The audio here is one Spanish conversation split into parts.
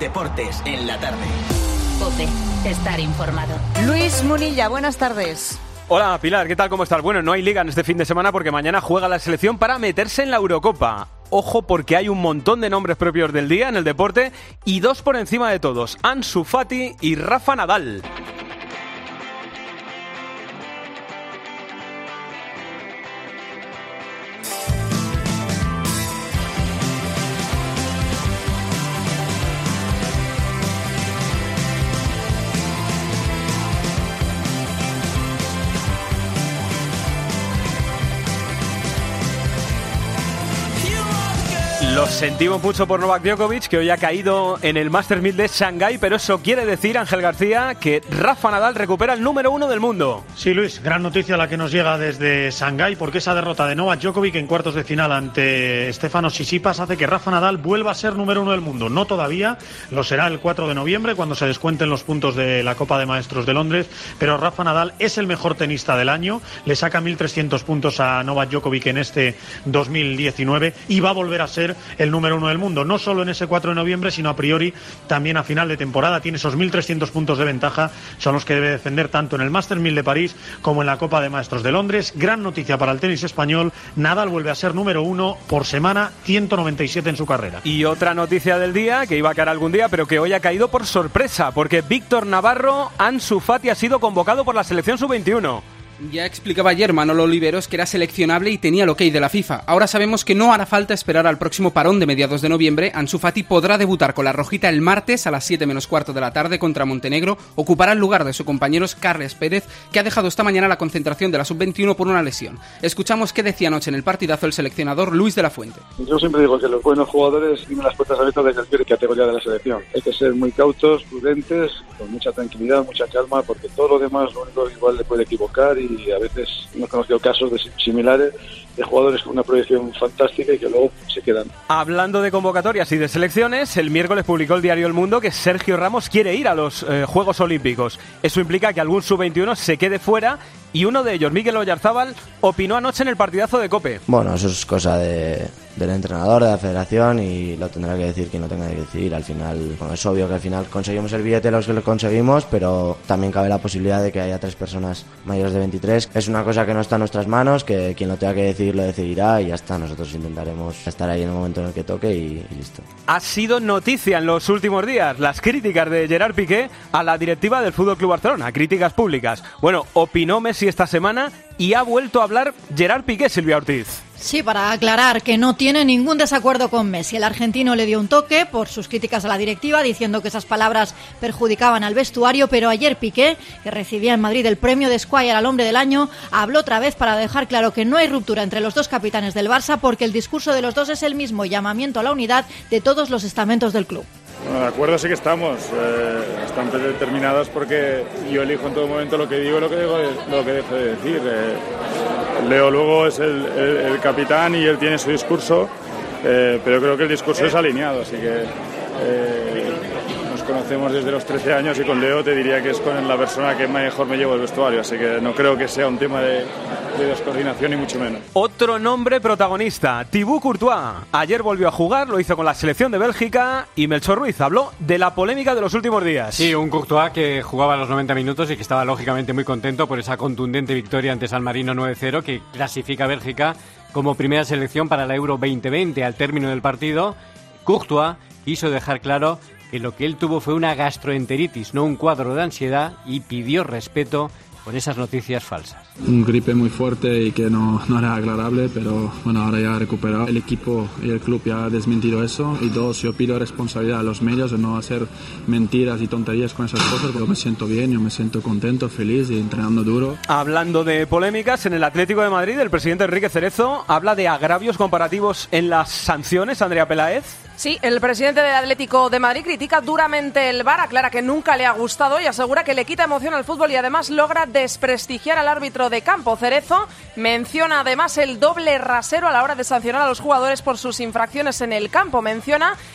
Deportes en la tarde. COPE. Estar informado. Luis Munilla, buenas tardes. Hola Pilar, ¿qué tal? ¿Cómo estás? Bueno, no hay liga en este fin de semana porque mañana juega la selección para meterse en la Eurocopa. Ojo porque hay un montón de nombres propios del día en el deporte y dos por encima de todos, Ansu Fati y Rafa Nadal. Lo sentimos mucho por Novak Djokovic, que hoy ha caído en el Masters 1000 de Shanghái, pero eso quiere decir, Ángel García, que Rafa Nadal recupera el número 1 del mundo. Sí, Luis, gran noticia la que nos llega desde Shanghái, porque esa derrota de Novak Djokovic en cuartos de final ante Stefanos Tsitsipas hace que Rafa Nadal vuelva a ser número 1 del mundo. No todavía, lo será el 4 de noviembre, cuando se descuenten los puntos de la Copa de Maestros de Londres, pero Rafa Nadal es el mejor tenista del año, le saca 1.300 puntos a Novak Djokovic en este 2019 y va a volver a ser el número 1 del mundo, no solo en ese 4 de noviembre, sino a priori también a final de temporada. Tiene esos 1.300 puntos de ventaja, son los que debe defender tanto en el Masters 1000 de París como en la Copa de Maestros de Londres. Gran noticia para el tenis español, Nadal vuelve a ser número 1 por semana, 197 en su carrera. Y otra noticia del día, que iba a caer algún día, pero que hoy ha caído por sorpresa, porque Víctor Navarro, Ansu Fati, ha sido convocado por la selección sub-21. Ya explicaba ayer Manolo Oliveros que era seleccionable y tenía el ok de la FIFA. Ahora sabemos que no hará falta esperar al próximo parón de mediados de noviembre. Ansu Fati podrá debutar con la rojita el martes a las 7 menos cuarto de la tarde contra Montenegro. Ocupará el lugar de su compañero Carles Pérez, que ha dejado esta mañana la concentración de la sub-21 por una lesión. Escuchamos qué decía anoche en el partidazo el seleccionador Luis de la Fuente. Yo siempre digo que los buenos jugadores tienen las puertas abiertas de cualquier categoría de la selección. Hay que ser muy cautos, prudentes, con mucha tranquilidad, mucha calma, porque todo lo demás lo único que igual le puede equivocar, y a veces hemos conocido casos similares de jugadores con una proyección fantástica y que luego se quedan. Hablando de convocatorias y de selecciones, el miércoles publicó el diario El Mundo que Sergio Ramos quiere ir a los Juegos Olímpicos. Eso implica que algún sub-21 se quede fuera, y uno de ellos, Mikel Oyarzábal, opinó anoche en el partidazo de COPE. Bueno, eso es cosa del entrenador, de la federación, y lo tendrá que decir quien lo tenga que decidir. Al final, bueno, es obvio que al final conseguimos el billete los que lo conseguimos, pero también cabe la posibilidad de que haya 3 personas mayores de 23. Es una cosa que no está en nuestras manos, que quien lo tenga que decidir lo decidirá y ya está. Nosotros intentaremos estar ahí en el momento en el que toque y listo. Ha sido noticia en los últimos días las críticas de Gerard Piqué a la directiva del FC Barcelona, críticas públicas. Bueno, opinó Messi esta semana y ha vuelto a hablar Gerard Piqué, Silvia Ortiz. Sí, para aclarar que no tiene ningún desacuerdo con Messi. El argentino le dio un toque por sus críticas a la directiva, diciendo que esas palabras perjudicaban al vestuario, pero ayer Piqué, que recibía en Madrid el premio de Squire al hombre del año, habló otra vez para dejar claro que no hay ruptura entre los dos capitanes del Barça, porque el discurso de los dos es el mismo, llamamiento a la unidad de todos los estamentos del club. Bueno, de acuerdo sí que estamos, están determinados porque yo elijo en todo momento lo que digo y lo que dejo de decir. Leo luego es el capitán y él tiene su discurso, pero creo que el discurso es alineado, así que nos conocemos desde los 13 años y con Leo te diría que es con la persona que mejor me llevo el vestuario, así que no creo que sea un tema de descoordinación ni mucho menos. Otro nombre protagonista, Thibaut Courtois. Ayer volvió a jugar, lo hizo con la selección de Bélgica, y Melchor Ruiz habló de la polémica de los últimos días. Sí, un Courtois que jugaba los 90 minutos y que estaba lógicamente muy contento por esa contundente victoria ante San Marino 9-0 que clasifica a Bélgica como primera selección para la Euro 2020. Al término del partido, Courtois quiso dejar claro que lo que él tuvo fue una gastroenteritis, no un cuadro de ansiedad, y pidió respeto con esas noticias falsas. Un gripe muy fuerte y que no era agradable, pero bueno, ahora ya ha recuperado. El equipo y el club ya ha desmentido eso. Y dos, yo pido responsabilidad a los medios de no hacer mentiras y tonterías con esas cosas, porque me siento bien, yo me siento contento, feliz y entrenando duro. Hablando de polémicas, en el Atlético de Madrid, el presidente Enrique Cerezo habla de agravios comparativos en las sanciones. Andrea Peláez. Sí, el presidente del Atlético de Madrid critica duramente el VAR, aclara que nunca le ha gustado y asegura que le quita emoción al fútbol y además logra desprestigiar al árbitro de campo. Cerezo menciona además el doble rasero a la hora de sancionar a los jugadores por sus infracciones en el campo. Menciona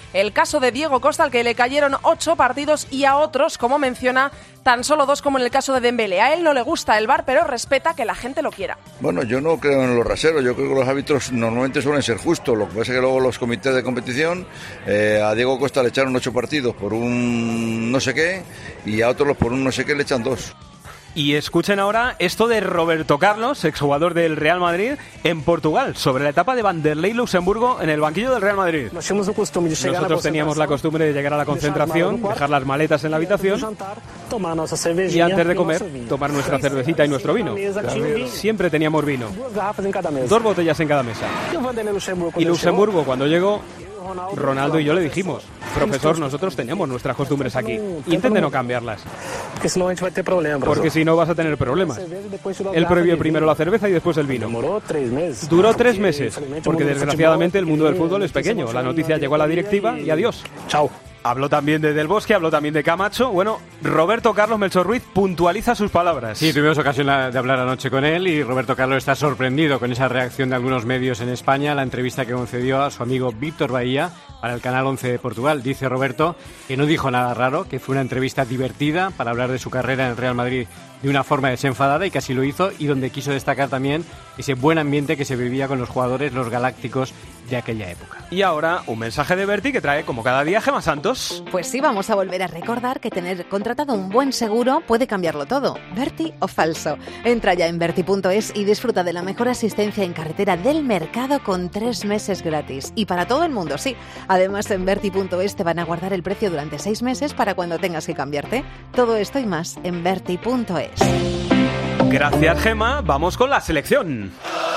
el caso de Diego Costa, al que le cayeron 8 partidos, y a otros, como menciona, tan solo 2, como en el caso de Dembélé. A él no le gusta el VAR, pero respeta que la gente lo quiera. Bueno, yo no creo en los raseros, yo creo que los árbitros normalmente suelen ser justos. Lo que pasa es que luego los comités de competición, a Diego Costa le echaron 8 partidos por un no sé qué, y a otros por un no sé qué le echan 2. Y escuchen ahora esto de Roberto Carlos, exjugador del Real Madrid, en Portugal, sobre la etapa de Vanderlei Luxemburgo en el banquillo del Real Madrid. Nosotros teníamos la costumbre de llegar a la concentración, dejar las maletas en la habitación y antes de comer, tomar nuestra cervecita y nuestro vino. Siempre teníamos vino. 2 botellas en cada mesa. Y Luxemburgo, cuando llegó, Ronaldo y yo le dijimos: profesor, nosotros tenemos nuestras costumbres aquí, intente no cambiarlas, porque si no vas a tener problemas. Él prohibió primero la cerveza y después el vino. Duró 3 meses, porque desgraciadamente el mundo del fútbol es pequeño. La noticia llegó a la directiva y adiós. Chao. Habló también de Del Bosque, habló también de Camacho. Bueno, Roberto Carlos Melchor Ruiz puntualiza sus palabras. Sí, tuvimos ocasión de hablar anoche con él y Roberto Carlos está sorprendido con esa reacción de algunos medios en España a la entrevista que concedió a su amigo Víctor Bahía para el Canal 11 de Portugal. Dice Roberto que no dijo nada raro, que fue una entrevista divertida para hablar de su carrera en el Real Madrid de una forma desenfadada, y que así lo hizo, y donde quiso destacar también ese buen ambiente que se vivía con los jugadores, los galácticos de aquella época. Y ahora un mensaje de Berti que trae como cada día Gemma Santos. Pues sí, vamos a volver a recordar que tener contratado un buen seguro puede cambiarlo todo. ¿Berti o falso? Entra ya en berti.es y disfruta de la mejor asistencia en carretera del mercado con 3 meses gratis. Y para todo el mundo, sí. Además, en berti.es te van a guardar el precio durante 6 meses para cuando tengas que cambiarte. Todo esto y más en berti.es. Gracias, Gemma. Vamos con la selección.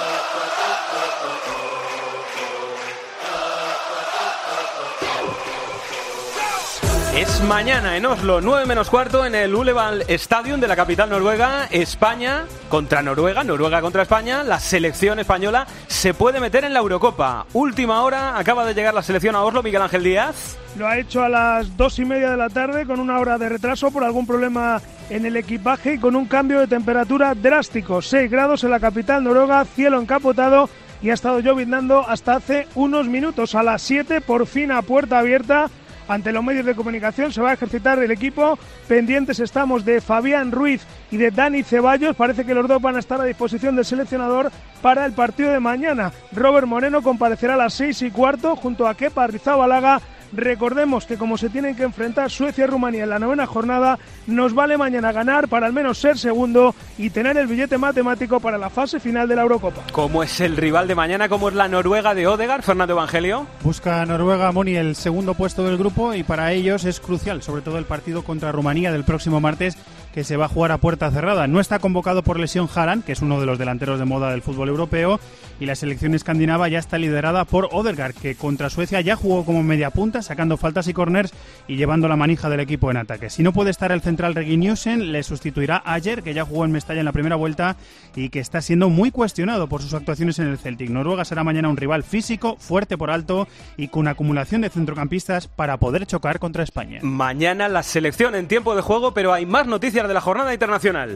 Es mañana en Oslo, 9 menos cuarto, en el Ullevål Stadium de la capital noruega. España contra Noruega, Noruega contra España. La selección española se puede meter en la Eurocopa. Última hora, acaba de llegar la selección a Oslo. Miguel Ángel Díaz. Lo ha hecho a las 2:30 de la tarde con 1 hora de retraso por algún problema en el equipaje y con un cambio de temperatura drástico. 6 grados en la capital noruega, cielo encapotado y ha estado lloviznando hasta hace unos minutos. A las 7, por fin a puerta abierta, ante los medios de comunicación se va a ejercitar el equipo. Pendientes estamos de Fabián Ruiz y de Dani Ceballos. Parece que los dos van a estar a disposición del seleccionador para el partido de mañana. Robert Moreno comparecerá a las 6:15 junto a Kepa Arrizabalaga. Recordemos que como se tienen que enfrentar Suecia y Rumanía en la 9ª jornada, nos vale mañana ganar para al menos ser segundo y tener el billete matemático para la fase final de la Eurocopa. ¿Cómo es el rival de mañana? ¿Cómo es la Noruega de Odegaard, Fernando Evangelio? Busca Noruega, Moni, el segundo puesto del grupo y para ellos es crucial, sobre todo el partido contra Rumanía del próximo martes, que se va a jugar a puerta cerrada. No está convocado por lesión Haaland, que es uno de los delanteros de moda del fútbol europeo, y la selección escandinava ya está liderada por Odegaard, que contra Suecia ya jugó como media punta, sacando faltas y córners y llevando la manija del equipo en ataque. Si no puede estar el central Reguilhuisen, le sustituirá Ayer, que ya jugó en Mestalla en la primera vuelta y que está siendo muy cuestionado por sus actuaciones en el Celtic. Noruega será mañana un rival físico, fuerte por alto y con acumulación de centrocampistas para poder chocar contra España. Mañana la selección en tiempo de juego, pero hay más noticias de la jornada internacional.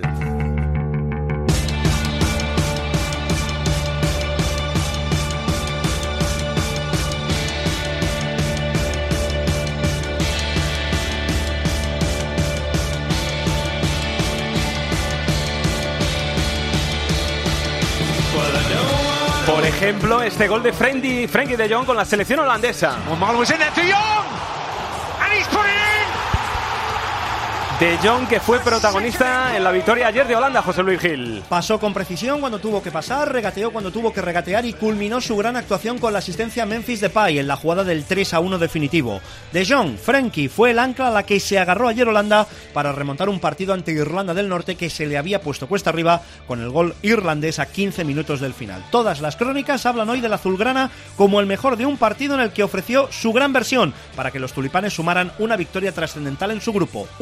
Por ejemplo, este gol de Frenkie de Jong con la selección holandesa. De Jong, que fue protagonista en la victoria ayer de Holanda, José Luis Gil. Pasó con precisión cuando tuvo que pasar, regateó cuando tuvo que regatear y culminó su gran actuación con la asistencia a Memphis Depay en la jugada del 3-1 definitivo. De Jong, Frenkie, fue el ancla a la que se agarró ayer Holanda para remontar un partido ante Irlanda del Norte que se le había puesto cuesta arriba con el gol irlandés a 15 minutos del final. Todas las crónicas hablan hoy del azulgrana como el mejor de un partido en el que ofreció su gran versión para que los tulipanes sumaran una victoria trascendental en su grupo. Una versión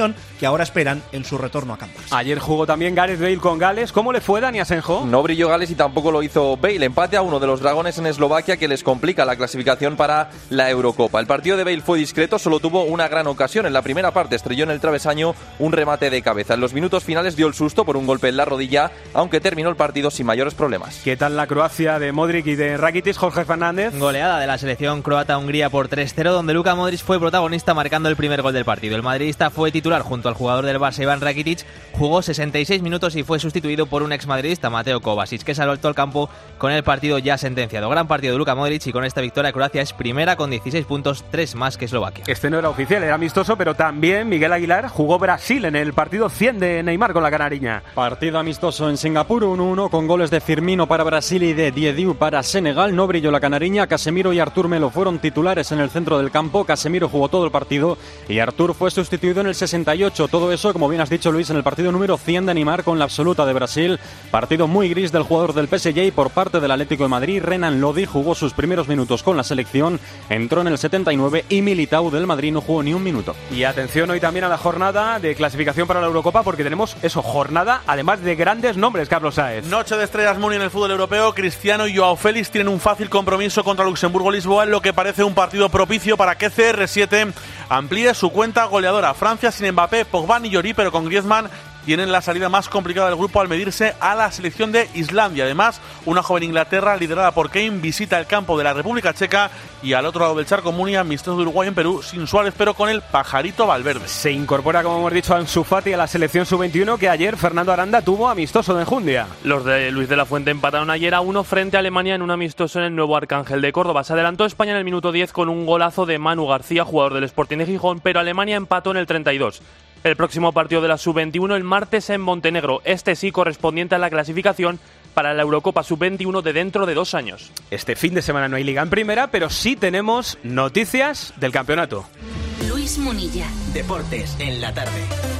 lesión que ahora esperan en su retorno a Canvas. Ayer jugó también Gareth Bale con Gales. ¿Cómo le fue, Dani Asenjo? No brilló Gales y tampoco lo hizo Bale. Empate a 1 de los dragones en Eslovaquia que les complica la clasificación para la Eurocopa. El partido de Bale fue discreto, solo tuvo una gran ocasión. En la primera parte estrelló en el travesaño un remate de cabeza. En los minutos finales dio el susto por un golpe en la rodilla, aunque terminó el partido sin mayores problemas. ¿Qué tal la Croacia de Modric y de Rakitic, Jorge Fernández? Goleada de la selección croata a Hungría por 3-0, donde Luka Modric fue protagonista marcando el primer gol del partido. El madridista fue titular junto al jugador del Barça, Iván Rakitic, jugó 66 minutos y fue sustituido por un exmadridista, Mateo Kovacic, que saltó al campo con el partido ya sentenciado. Gran partido de Luka Modric y con esta victoria Croacia es primera con 16 puntos, 3 más que Eslovaquia. Este no era oficial, era amistoso, pero también Miguel Aguilar jugó Brasil en el partido 100 de Neymar con la canariña. Partido amistoso en Singapur, 1-1 con goles de Firmino para Brasil y de Diediu para Senegal. No brilló la canariña, Casemiro y Artur Melo fueron titulares en el centro del campo. Casemiro jugó todo el partido y Artur fue sustituido en el 68. Todo eso, como bien has dicho, Luis, en el partido número 100 de Neymar con la absoluta de Brasil. Partido muy gris del jugador del PSG y por parte del Atlético de Madrid. Renan Lodi jugó sus primeros minutos con la selección, entró en el 79 y Militao del Madrid no jugó ni un minuto. Y atención hoy también a la jornada de clasificación para la Eurocopa, porque tenemos jornada además de grandes nombres, Carlos Sáez. Noche de estrellas Muni en el fútbol europeo. Cristiano y Joao Félix tienen un fácil compromiso contra Luxemburgo-Lisboa en lo que parece un partido propicio para que CR7 amplíe su cuenta goleadora. Francia sin Mbappé, Pogba ni Lloris, pero con Griezmann tienen la salida más complicada del grupo al medirse a la selección de Islandia. Además, una joven Inglaterra liderada por Kane visita el campo de la República Checa y al otro lado del charco Muni, amistoso de Uruguay en Perú, sin Suárez, pero con el pajarito Valverde. Se incorpora, como hemos dicho, Ansu Fati a la selección sub-21 que ayer Fernando Aranda tuvo amistoso de Enjundia. Los de Luis de la Fuente empataron ayer a 1 frente a Alemania en un amistoso en el Nuevo Arcángel de Córdoba. Se adelantó España en el minuto 10 con un golazo de Manu García, jugador del Sporting de Gijón, pero Alemania empató en el 32. El próximo partido de la sub-21 el martes en Montenegro, este sí correspondiente a la clasificación para la Eurocopa sub-21 de dentro de 2 años. Este fin de semana no hay liga en primera, pero sí tenemos noticias del campeonato. Luis Munilla. Deportes en la tarde.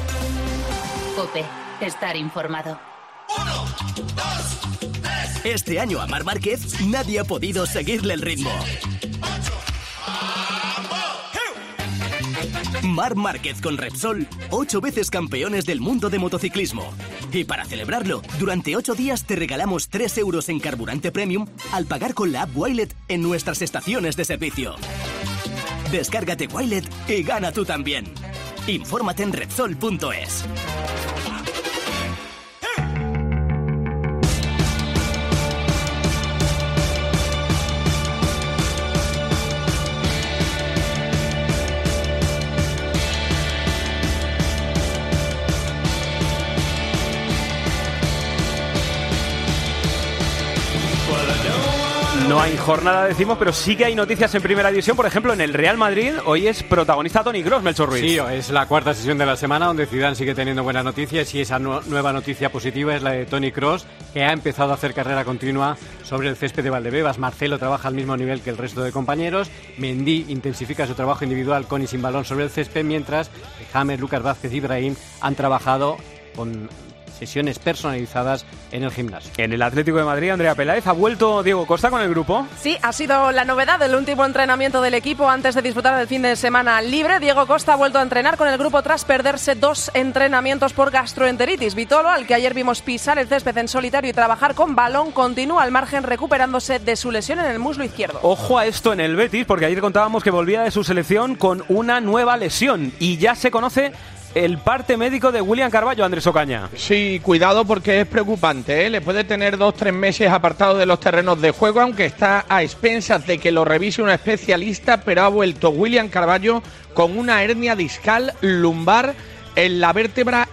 COPE. Estar informado. 1, 2, 3. Este año a Marc Márquez nadie ha podido seguirle el ritmo. Marc Márquez con Repsol, 8 veces campeones del mundo de motociclismo. Y para celebrarlo, durante 8 días te regalamos 3 euros en carburante premium al pagar con la app Wilet en nuestras estaciones de servicio. Descárgate Wilet y gana tú también. Infórmate en Repsol.es. No hay jornada, decimos, pero sí que hay noticias en primera división. Por ejemplo, en el Real Madrid hoy es protagonista Toni Kroos, Melchor Ruiz. Sí, es la cuarta sesión de la semana donde Zidane sigue teniendo buenas noticias y esa nueva noticia positiva es la de Toni Kroos, que ha empezado a hacer carrera continua sobre el césped de Valdebebas. Marcelo trabaja al mismo nivel que el resto de compañeros. Mendy intensifica su trabajo individual con y sin balón sobre el césped, mientras James, Lucas Vázquez y Brahim han trabajado con sesiones personalizadas en el gimnasio. En el Atlético de Madrid, Andrea Peláez, ¿ha vuelto Diego Costa con el grupo? Sí, ha sido la novedad del último entrenamiento del equipo antes de disfrutar del fin de semana libre. Diego Costa ha vuelto a entrenar con el grupo tras perderse 2 entrenamientos por gastroenteritis. Vitolo, al que ayer vimos pisar el césped en solitario y trabajar con balón, continúa al margen recuperándose de su lesión en el muslo izquierdo. Ojo a esto en el Betis, porque ayer contábamos que volvía de su selección con una nueva lesión y ya se conoce el parte médico de William Carballo, Andrés Ocaña. Sí, cuidado porque es preocupante, ¿eh? Le puede tener 2-3 meses apartado de los terrenos de juego, aunque está a expensas de que lo revise un especialista, pero ha vuelto William Carballo con una hernia discal lumbar en la vértebra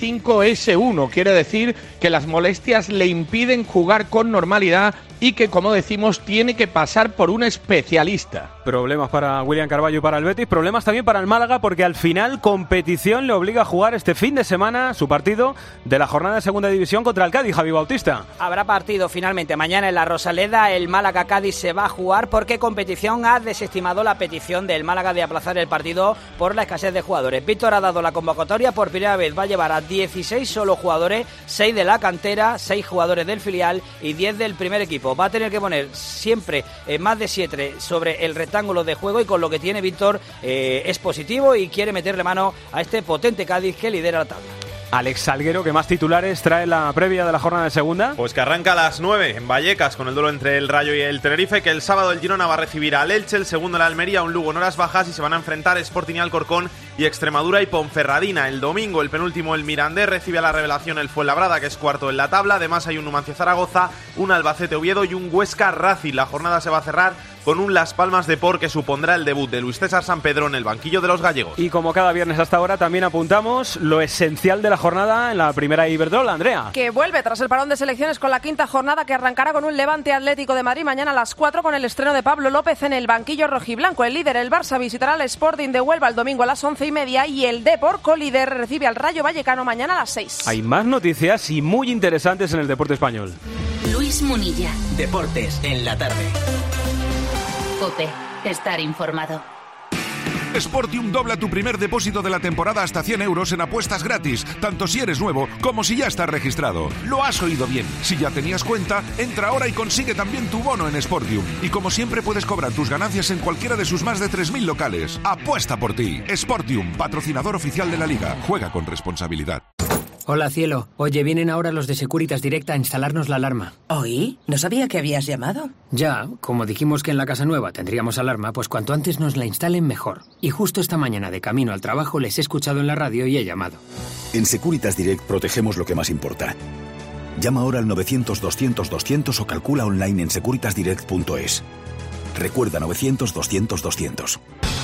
L5S1. Quiere decir que las molestias le impiden jugar con normalidad y que, como decimos, tiene que pasar por un especialista. Problemas para William Carballo y para el Betis, problemas también para el Málaga, porque al final competición le obliga a jugar este fin de semana su partido de la jornada de segunda división contra el Cádiz. Javi Bautista. Habrá partido finalmente mañana en la Rosaleda. El Málaga-Cádiz se va a jugar porque competición ha desestimado la petición del Málaga de aplazar el partido por la escasez de jugadores. Víctor ha dado la convocatoria, por primera vez va a llevar a 16 solo jugadores, 6 de la cantera, 6 jugadores del filial y 10 del primer equipo. equipo. Va a tener que poner siempre más de 7 sobre el rectángulo de juego y con lo que tiene Víctor es positivo y quiere meterle mano a este potente Cádiz que lidera la tabla. Alex Salguero, ¿qué más titulares trae la previa de la jornada de segunda? Pues que arranca a las 9 en Vallecas con el duelo entre el Rayo y el Tenerife, que el sábado el Girona va a recibir al Elche, el segundo el Almería, un Lugo en horas bajas y se van a enfrentar Sporting y Alcorcón y Extremadura y Ponferradina. El domingo el penúltimo el Mirandés recibe a la revelación el Fuenlabrada, que es cuarto en la tabla. Además hay un Numancia Zaragoza, un Albacete Oviedo y un Huesca Racing. La jornada se va a cerrar con un Las Palmas Depor que supondrá el debut de Luis César Sampedro en el banquillo de los gallegos. Y como cada viernes hasta ahora también apuntamos lo esencial de la jornada en la primera Iberdrola, Andrea. Que vuelve tras el parón de selecciones con la quinta jornada que arrancará con un Levante Atlético de Madrid mañana a las 4 con el estreno de Pablo López en el banquillo rojiblanco. El líder, el Barça, visitará al Sporting de Huelva el domingo a las 11:30 y el Depor, colíder, recibe al Rayo Vallecano mañana a las 6. Hay más noticias y muy interesantes en el deporte español. Luis Munilla. Deportes en la tarde. COPE. Estar informado. Sportium dobla tu primer depósito de la temporada hasta 100 euros en apuestas gratis, tanto si eres nuevo como si ya estás registrado. Lo has oído bien. Si ya tenías cuenta, entra ahora y consigue también tu bono en Sportium. Y como siempre puedes cobrar tus ganancias en cualquiera de sus más de 3.000 locales. Apuesta por ti. Sportium, patrocinador oficial de la Liga. Juega con responsabilidad. Hola, cielo. Oye, vienen ahora los de Securitas Direct a instalarnos la alarma. ¿Oí? No sabía que habías llamado. Ya, como dijimos que en la casa nueva tendríamos alarma, pues cuanto antes nos la instalen mejor. Y justo esta mañana de camino al trabajo les he escuchado en la radio y he llamado. En Securitas Direct protegemos lo que más importa. Llama ahora al 900-200-200 o calcula online en securitasdirect.es. Recuerda 900-200-200.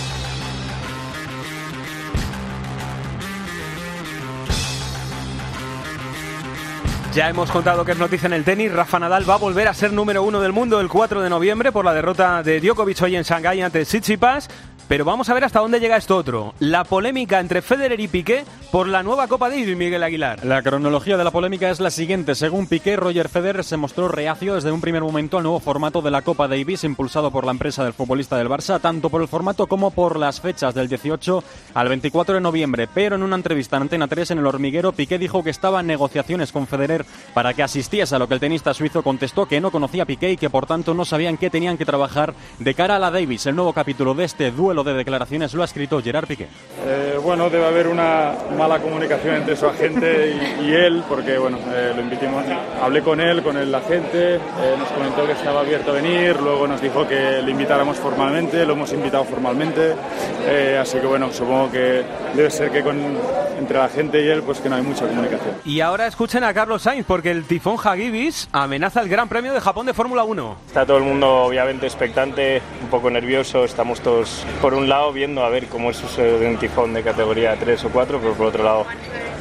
Ya hemos contado que es noticia en el tenis. Rafa Nadal va a volver a ser número 1 del mundo el 4 de noviembre por la derrota de Djokovic hoy en Shanghái ante Tsitsipas. Pero vamos a ver hasta dónde llega esto otro. La polémica entre Federer y Piqué por la nueva Copa Davis, Miguel Aguilar. La cronología de la polémica es la siguiente. Según Piqué, Roger Federer se mostró reacio desde un primer momento al nuevo formato de la Copa Davis impulsado por la empresa del futbolista del Barça, tanto por el formato como por las fechas del 18 al 24 de noviembre. Pero en una entrevista en Antena 3 en El Hormiguero, Piqué dijo que estaba en negociaciones con Federer para que asistiese, a lo que el tenista suizo contestó que no conocía a Piqué y que por tanto no sabían qué tenían que trabajar de cara a la Davis. El nuevo capítulo de este duelo de declaraciones lo ha escrito Gerard Piqué. Bueno, debe haber una mala comunicación entre su agente y él, porque bueno, lo invitamos, hablé con él, con el agente, nos comentó que estaba abierto a venir, luego nos dijo que le invitáramos formalmente, lo hemos invitado formalmente, así que bueno, supongo que debe ser que entre la gente y él pues que no hay mucha comunicación. Y ahora escuchen a Carlos Sainz, porque el tifón Hagibis amenaza el Gran Premio de Japón de Fórmula 1. Está todo el mundo obviamente expectante, un poco nervioso, estamos todos por un lado viendo a ver cómo es eso de un tifón de categoría 3 o 4, pero por otro lado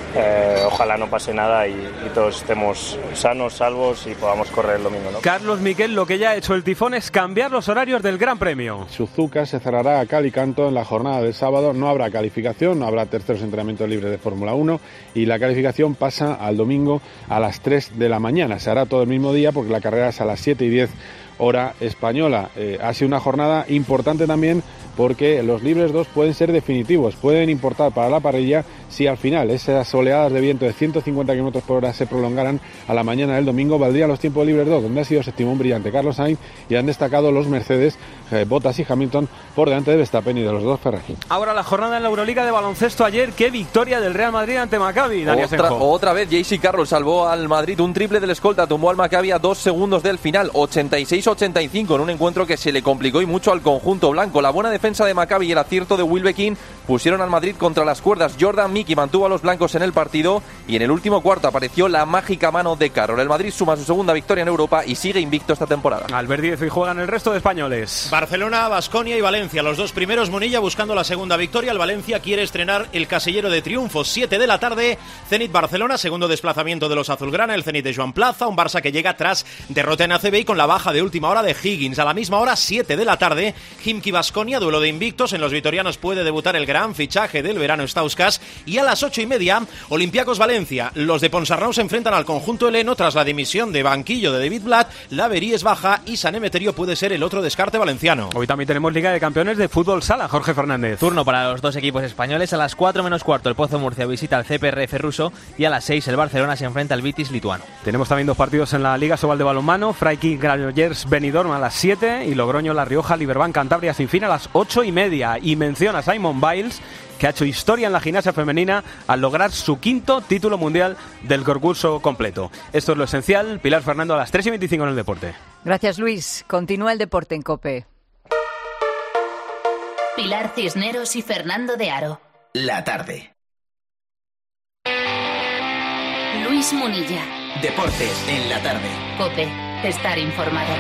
ojalá no pase nada y todos estemos sanos, salvos y podamos correr el domingo, ¿no? Carlos Miquel, lo que ya ha hecho el tifón es cambiar los horarios del Gran Premio. Suzuka se cerrará a cal y canto en la jornada del sábado, no habrá calificación, no habrá terceros entrenamientos libres de Fórmula 1 y la calificación pasa al domingo a las 3 de la mañana. Se hará todo el mismo día porque la carrera es a las 7:10 hora española. Ha sido una jornada importante también porque los libres 2 pueden ser definitivos, pueden importar para la parrilla si al final esas oleadas de viento de 150 km por hora se prolongaran a la mañana del domingo. Valdrían los tiempos libres 2, donde ha sido séptimo un brillante Carlos Sainz y han destacado los Mercedes, Bottas y Hamilton por delante de Verstappen y de los dos Ferrari. Ahora la jornada en la Euroliga de baloncesto ayer, qué victoria del Real Madrid ante Maccabi. Otra vez JC Carroll salvó al Madrid, un triple del escolta, tumbó al Maccabi a 2 segundos del final, 86-85 en un encuentro que se le complicó y mucho al conjunto blanco. La buena defensa de Maccabi y el acierto de Wilbekin pusieron al Madrid contra las cuerdas. Jordan Mickey mantuvo a los blancos en el partido y en el último cuarto apareció la mágica mano de Carroll. El Madrid suma su segunda victoria en Europa y sigue invicto esta temporada. Albert Díez, y juegan el resto de españoles. Barcelona, Baskonia y Valencia, los dos primeros. Munilla buscando la segunda victoria. El Valencia quiere estrenar el casillero de triunfos. 7 de la tarde, Zenit Barcelona, segundo desplazamiento de los azulgrana, el Zenit de Joan Plaza, un Barça que llega tras derrota en ACB y con la baja de última hora de Higgins. A la misma hora, 7 de la tarde, Khimki Baskonia, duelo duelo de invictos. En los vitorianos puede debutar el gran fichaje del verano, Stauskas. Y a las 8:30, Olympiacos Valencia. Los de Ponsarnau se enfrentan al conjunto heleno tras la dimisión de banquillo de David Blatt. La Verí es baja y San Emeterio puede ser el otro descarte valenciano. Hoy también tenemos Liga de Campeones de Fútbol Sala, Jorge Fernández. Turno para los dos equipos españoles. A las 4 menos cuarto el Pozo Murcia visita al CPRF ruso y a las 6 el Barcelona se enfrenta al Vitis lituano. Tenemos también dos partidos en la Liga Sobal de balonmano. Freikick Granollers Benidorm a las 7 y Logroño La Rioja Liberbank Cantabria sin fin a las 8:30. Y menciona a Simone Biles, que ha hecho historia en la gimnasia femenina al lograr su 5º título mundial del concurso completo. Esto es lo esencial. Pilar Fernando a las 3:25 en el deporte. Gracias, Luis. Continúa el deporte en COPE. Pilar Cisneros y Fernando de Aro. La tarde. Luis Munilla. Deportes en la tarde. COPE. Estar informado.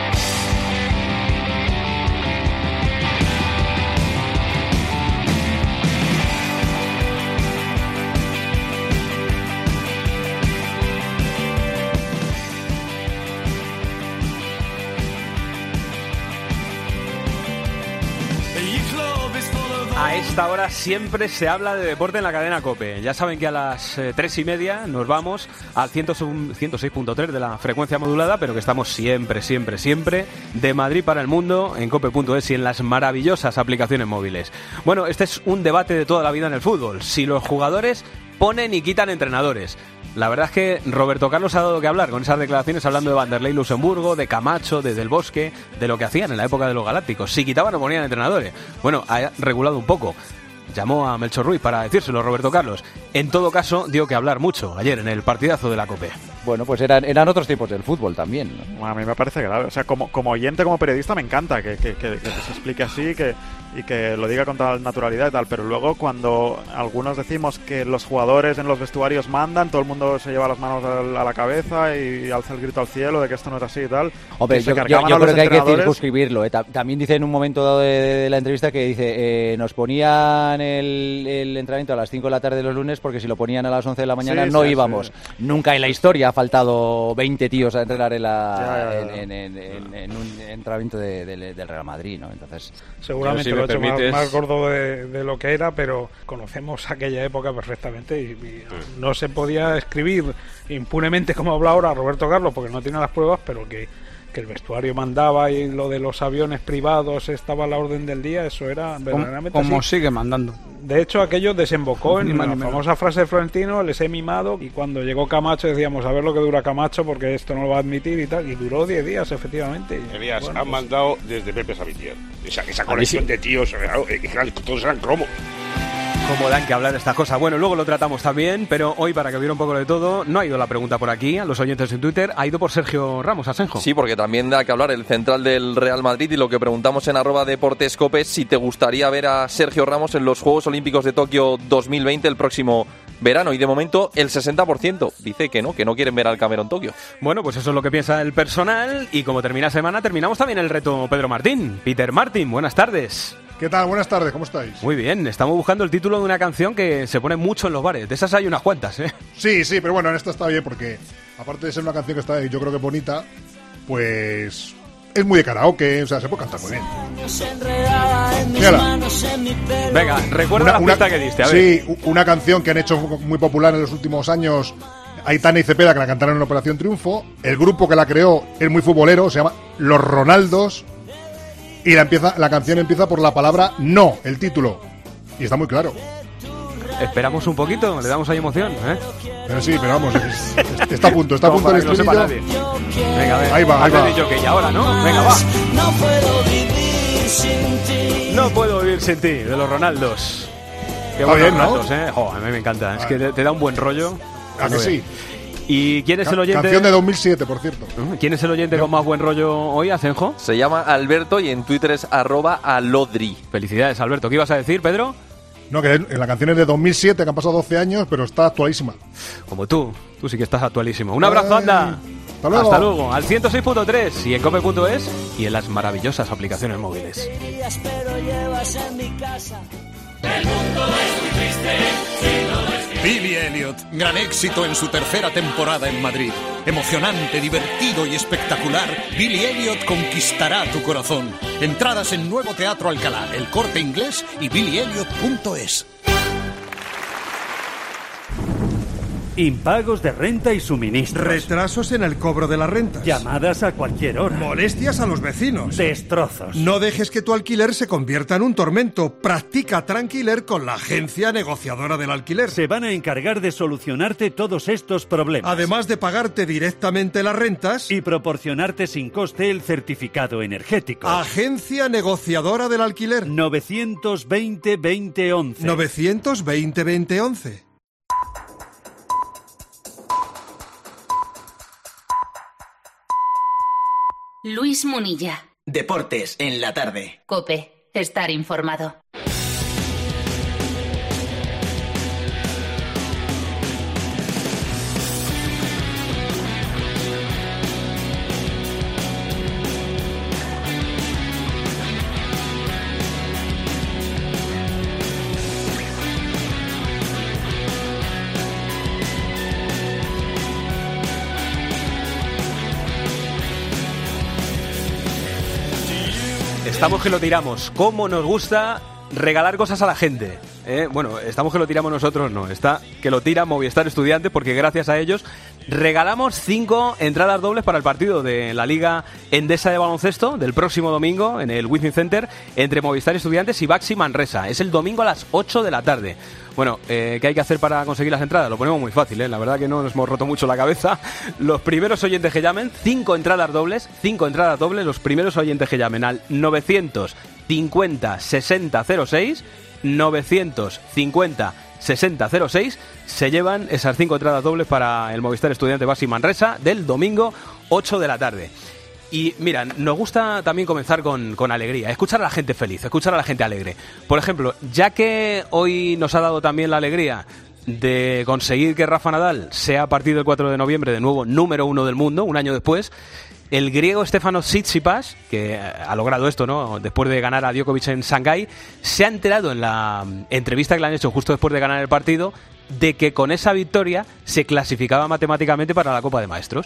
A esta hora siempre se habla de deporte en la cadena COPE. Ya saben que a las 3:30 nos vamos al 106.3 de la frecuencia modulada, pero que estamos siempre de Madrid para el mundo en cope.es y en las maravillosas aplicaciones móviles. Bueno, este es un debate de toda la vida en el fútbol. Si los jugadores ponen y quitan entrenadores. La verdad es que Roberto Carlos ha dado que hablar con esas declaraciones, hablando de Vanderlei Luxemburgo, de Camacho, de Del Bosque, de lo que hacían en la época de los Galácticos. Si quitaban o ponían entrenadores. Bueno, ha regulado un poco. Llamó a Melchor Ruiz para decírselo, Roberto Carlos. En todo caso, dio que hablar mucho ayer en el partidazo de la COPE. Bueno, pues eran otros tipos del fútbol también, ¿no? Bueno, a mí me parece grave. O sea, como oyente, como periodista, me encanta que se explique así y que lo diga con tal naturalidad y tal. Pero luego, cuando algunos decimos que los jugadores en los vestuarios mandan, todo el mundo se lleva las manos a la cabeza y alza el grito al cielo de que esto no es así y tal. Hombre, yo creo que hay que circunscribirlo. También dice en un momento dado de la entrevista que dice, nos ponían el entrenamiento a las 5 de la tarde los lunes porque si lo ponían a las 11 de la mañana no íbamos. Sí. Nunca en la historia ha faltado 20 tíos a entrenar en un entrenamiento del Real Madrid, ¿no? Entonces, seguramente lo he hecho más gordo de lo que era, pero conocemos aquella época perfectamente y no se podía escribir impunemente como habla ahora Roberto Carlos porque no tiene las pruebas, pero que el vestuario mandaba y lo de los aviones privados estaba a la orden del día, eso era verdaderamente como así. Sigue mandando. De hecho, aquello desembocó en la famosa frase de Florentino, les he mimado, y cuando llegó Camacho decíamos, a ver lo que dura Camacho porque esto no lo va a admitir y tal, y duró 10 días, efectivamente. Elías, han mandado desde Pepe Sabitier. Esa colección de tíos, todos eran cromo. Cómo dan que hablar de estas cosas. Bueno, luego lo tratamos también, pero hoy, para que hubiera un poco de todo, no ha ido la pregunta por aquí, a los oyentes en Twitter, ha ido por Sergio Ramos, Asenjo. Sí, porque también da que hablar el central del Real Madrid, y lo que preguntamos en @deportescope es si te gustaría ver a Sergio Ramos en los Juegos Olímpicos de Tokio 2020 el próximo verano, y de momento el 60% dice que no quieren ver al Camerón Tokio. Bueno, pues eso es lo que piensa el personal, y como termina semana, terminamos también el reto Pedro Martín. Peter Martín, buenas tardes. ¿Qué tal? Buenas tardes, ¿cómo estáis? Muy bien, estamos buscando el título de una canción que se pone mucho en los bares. De esas hay unas cuantas, ¿eh? Sí, pero bueno, en esta está bien porque, aparte de ser una canción que está, yo creo que bonita, pues es muy de karaoke, o sea, se puede cantar muy bien. Mírala. Venga, recuerda la pista que diste, a ver. Sí, una canción que han hecho muy popular en los últimos años, Aitana y Cepeda, que la cantaron en Operación Triunfo. El grupo que la creó es muy futbolero, se llama Los Ronaldos. Y la canción empieza por la palabra no, el título. Y está muy claro. Esperamos un poquito, le damos ahí emoción, ¿eh? Pero sí, pero vamos, está a punto el estribillo. No sepa nadie. Venga, a ver. Ahí va. Y ahora, ¿no? Venga, va. No puedo vivir sin ti. No puedo vivir sin ti, de Los Ronaldos. Qué buenos ratos, ¿no? A mí me encanta. Es que te da un buen rollo. ¿A que sí? ¿Y quién es el oyente? Canción de 2007, por cierto. ¿Quién es el oyente con más buen rollo hoy, Asenjo? Se llama Alberto y en Twitter es @alodri. Felicidades, Alberto. ¿Qué ibas a decir, Pedro? No, que la canción es de 2007, que han pasado 12 años, pero está actualísima. Como tú sí que estás actualísimo. Un abrazo, anda. Hasta luego. Al 106.3 y en cope.es y en las maravillosas aplicaciones móviles. El mundo es muy triste si no es Billy Elliot, gran éxito en su tercera temporada en Madrid. Emocionante, divertido y espectacular, Billy Elliot conquistará tu corazón. Entradas en Nuevo Teatro Alcalá, El Corte Inglés y billyelliot.es. Impagos de renta y suministros. Retrasos en el cobro de la rentas. Llamadas a cualquier hora. Molestias a los vecinos. Destrozos. No dejes que tu alquiler se convierta en un tormento. Practica Tranquiler con la agencia negociadora del alquiler. Se van a encargar de solucionarte todos estos problemas. Además de pagarte directamente las rentas y proporcionarte sin coste el certificado energético. Agencia negociadora del alquiler. 920-2011. 920-2011. Luis Munilla. Deportes en la tarde. COPE. Estar informado. Estamos que lo tiramos. ¿Cómo nos gusta regalar cosas a la gente? Bueno, estamos que lo tiramos nosotros, no. Está que lo tira Movistar Estudiantes, porque gracias a ellos regalamos 5 entradas dobles para el partido de la Liga Endesa de Baloncesto del próximo domingo en el Wizzing Center entre Movistar Estudiantes y Baxi Manresa. Es el domingo a las 8 de la tarde. Bueno, ¿qué hay que hacer para conseguir las entradas? Lo ponemos muy fácil, la verdad que no nos hemos roto mucho la cabeza. Los primeros oyentes que llamen, 5 entradas dobles, los primeros oyentes que llamen al 950 6006, 950 6006, se llevan esas 5 entradas dobles para el Movistar Estudiante Baxi Manresa del domingo 8 de la tarde. Y mira, nos gusta también comenzar con alegría, escuchar a la gente feliz, escuchar a la gente alegre. Por ejemplo, ya que hoy nos ha dado también la alegría de conseguir que Rafa Nadal sea a partir del 4 de noviembre de nuevo número 1 del mundo, un año después, el griego Stefanos Tsitsipas, que ha logrado esto, ¿no?, después de ganar a Djokovic en Shanghái, se ha enterado en la entrevista que le han hecho justo después de ganar el partido de que con esa victoria se clasificaba matemáticamente para la Copa de Maestros.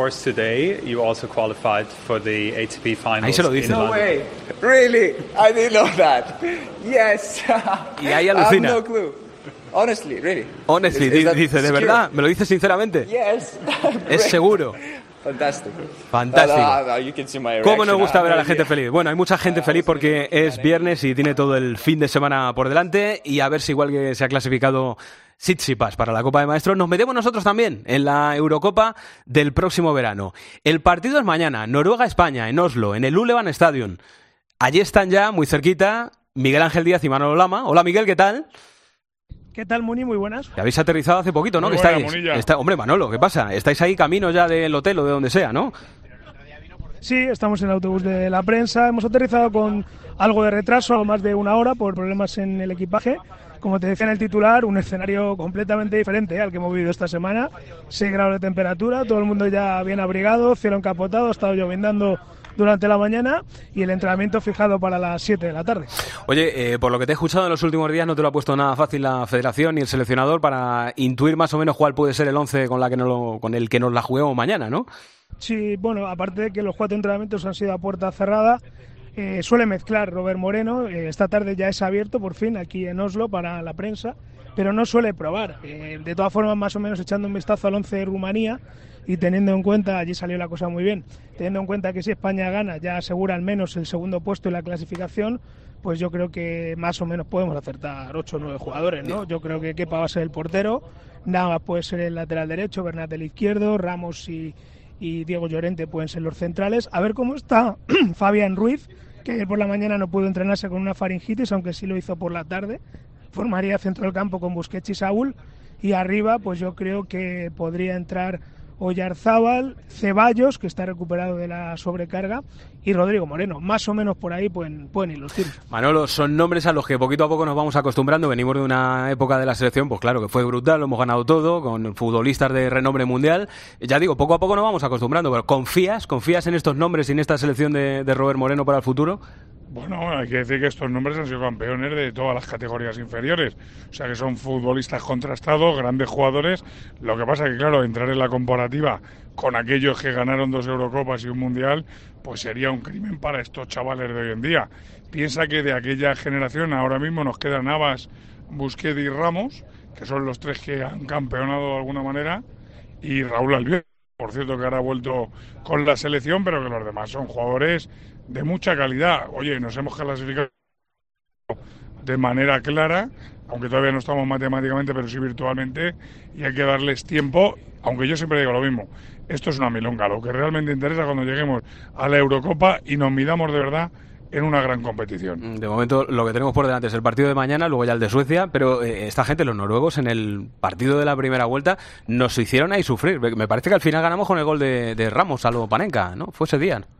Ahí se lo dice. No way. Really? I didn't know that. Yes. Y ahí alucina. I have no clue. Honestly, really. Honestly, dice, ¿de verdad? ¿Me lo dice sinceramente? Yes. Es seguro. Fantástico. ¿Cómo nos gusta ver a la gente feliz? Bueno, hay mucha gente feliz porque es viernes y tiene todo el fin de semana por delante, y a ver si igual que se ha clasificado Tsitsipas para la Copa de Maestros, nos metemos nosotros también en la Eurocopa del próximo verano. El partido es mañana, Noruega-España, en Oslo, en el Ulevan Stadium. Allí están ya, muy cerquita, Miguel Ángel Díaz y Manolo Lama. Hola Miguel, ¿qué tal? ¿Qué tal, Muni? Muy buenas. Que habéis aterrizado hace poquito, ¿no? Muy Que buena, estáis, hombre, Manolo, ¿qué pasa? Estáis ahí camino ya del hotel o de donde sea, ¿no? Sí, estamos en el autobús de la prensa. Hemos aterrizado con algo de retraso, más de una hora, por problemas en el equipaje. Como te decía en el titular, un escenario completamente diferente al que hemos vivido esta semana. 6 grados de temperatura, todo el mundo ya bien abrigado, cielo encapotado, ha estado lloviznando durante la mañana y el entrenamiento fijado para las 7 de la tarde. Oye, por lo que te he escuchado en los últimos días, no te lo ha puesto nada fácil la federación ni el seleccionador para intuir más o menos cuál puede ser el 11 con el que nos la juguemos mañana, ¿no? Sí, bueno, aparte de que los 4 entrenamientos han sido a puerta cerrada, suele mezclar Robert Moreno. Esta tarde ya es abierto por fin aquí en Oslo para la prensa, pero no suele probar. De todas formas, más o menos echando un vistazo al 11 de Rumanía y teniendo en cuenta, allí salió la cosa muy bien, teniendo en cuenta que si España gana ya asegura al menos el segundo puesto en la clasificación, pues yo creo que más o menos podemos acertar 8 o 9 jugadores, ¿no? Yo creo que Kepa va a ser el portero, Navas puede ser el lateral derecho, Bernat el izquierdo, Ramos y Diego Llorente pueden ser los centrales. A ver cómo está Fabián Ruiz, que ayer por la mañana no pudo entrenarse con una faringitis, aunque sí lo hizo por la tarde. Formaría centro del campo con Busquets y Saúl, y arriba pues yo creo que podría entrar Oyarzábal, Ceballos, que está recuperado de la sobrecarga, y Rodrigo Moreno. Más o menos por ahí pueden ir los tiros. Manolo, son nombres a los que poquito a poco nos vamos acostumbrando. Venimos de una época de la selección, pues claro, que fue brutal, lo hemos ganado todo, con futbolistas de renombre mundial. Ya digo, poco a poco nos vamos acostumbrando, pero ¿confías en estos nombres y en esta selección de Robert Moreno para el futuro? Bueno, hay que decir que estos nombres han sido campeones de todas las categorías inferiores. O sea que son futbolistas contrastados, grandes jugadores. Lo que pasa es que, claro, entrar en la comparativa con aquellos que ganaron 2 Eurocopas y un Mundial, pues sería un crimen para estos chavales de hoy en día. Piensa que de aquella generación ahora mismo nos quedan Navas, Busquets y Ramos, que son los 3 que han campeonado de alguna manera, y Raúl Albiol, por cierto, que ahora ha vuelto con la selección, pero que los demás son jugadores de mucha calidad. Oye, nos hemos clasificado de manera clara, aunque todavía no estamos matemáticamente, pero sí virtualmente, y hay que darles tiempo, aunque yo siempre digo lo mismo, esto es una milonga, lo que realmente interesa cuando lleguemos a la Eurocopa y nos midamos de verdad en una gran competición. De momento lo que tenemos por delante es el partido de mañana, luego ya el de Suecia, pero esta gente, los noruegos, en el partido de la primera vuelta nos hicieron ahí sufrir. Me parece que al final ganamos con el gol de Ramos a lo Panenka, ¿no? Fue ese día, ¿no?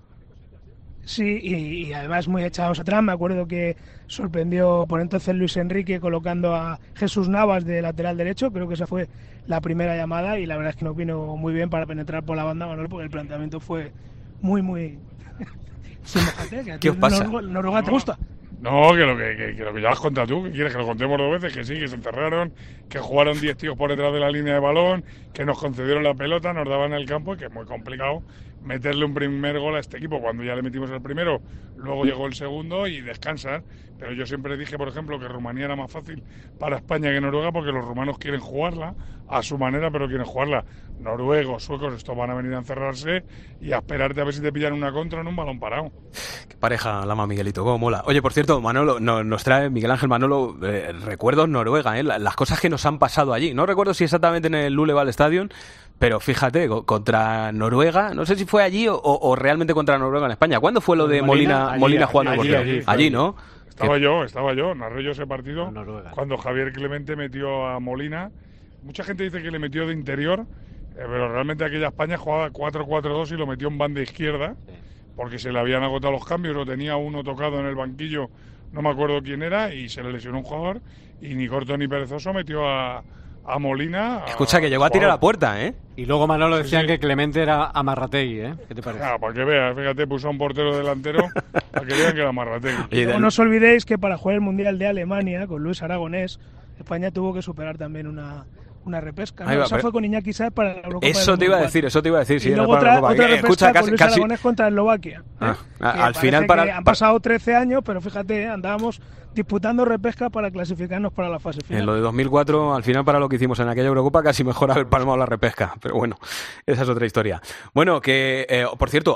Sí, y además muy echados atrás. Me acuerdo que sorprendió por entonces Luis Enrique colocando a Jesús Navas de lateral derecho. Creo que esa fue la primera llamada y la verdad es que nos vino muy bien para penetrar por la banda, Manuel, porque el planteamiento fue muy... Sí, mojate, ¿qué os pasa? ¿Noruega te gusta? No, que lo que ya has contado tú, que quieres que lo contemos 2 veces, que sí, que se enterraron, que jugaron 10 tíos por detrás de la línea de balón, que nos concedieron la pelota, nos daban el campo, y que es muy complicado meterle un primer gol a este equipo. Cuando ya le metimos el primero, luego llegó el segundo y descansan. Pero yo siempre dije, por ejemplo, que Rumanía era más fácil para España que Noruega, porque los rumanos quieren jugarla a su manera, pero quieren jugarla. Noruegos, suecos, estos van a venir a encerrarse y a esperarte a ver si te pillan una contra en un balón parado. Qué pareja la Miguelito, cómo mola. Oye, por cierto, Manolo, nos trae Miguel Ángel Manolo recuerdos Noruega, las cosas que nos han pasado allí. No recuerdo si exactamente en el Luleå Stadion, pero fíjate, contra Noruega, no sé si fue allí o realmente contra Noruega en España. ¿Cuándo fue lo de Molina jugando por allí, ¿no? Estaba yo, narré yo ese partido cuando Javier Clemente metió a Molina. Mucha gente dice que le metió de interior, pero realmente aquella España jugaba 4-4-2 y lo metió en banda izquierda, porque se le habían agotado los cambios, lo tenía uno tocado en el banquillo, no me acuerdo quién era, y se le lesionó un jugador, y ni corto ni perezoso metió a Molina. Escucha, que llegó a tirar a puerta, ¿eh? Y luego Manolo decían que Clemente era Amarrategui, ¿eh? ¿Qué te parece? Para que veas, fíjate, puso a un portero delantero para que vean que era Amarrategui. No os olvidéis que para jugar el Mundial de Alemania, con Luis Aragonés, España tuvo que superar también una repesca, ¿no? Esa fue con Iñaki Sáez para la Eurocopa. Eso te iba a decir, sí. Y luego otra repesca con Luis Aragonés contra Eslovaquia. Al final han pasado 13 años, pero fíjate, andábamos disputando repesca para clasificarnos para la fase final. En lo de 2004, al final, para lo que hicimos en aquella Eurocopa, casi mejor haber palmado la repesca. Pero bueno, esa es otra historia. Bueno, que, por cierto,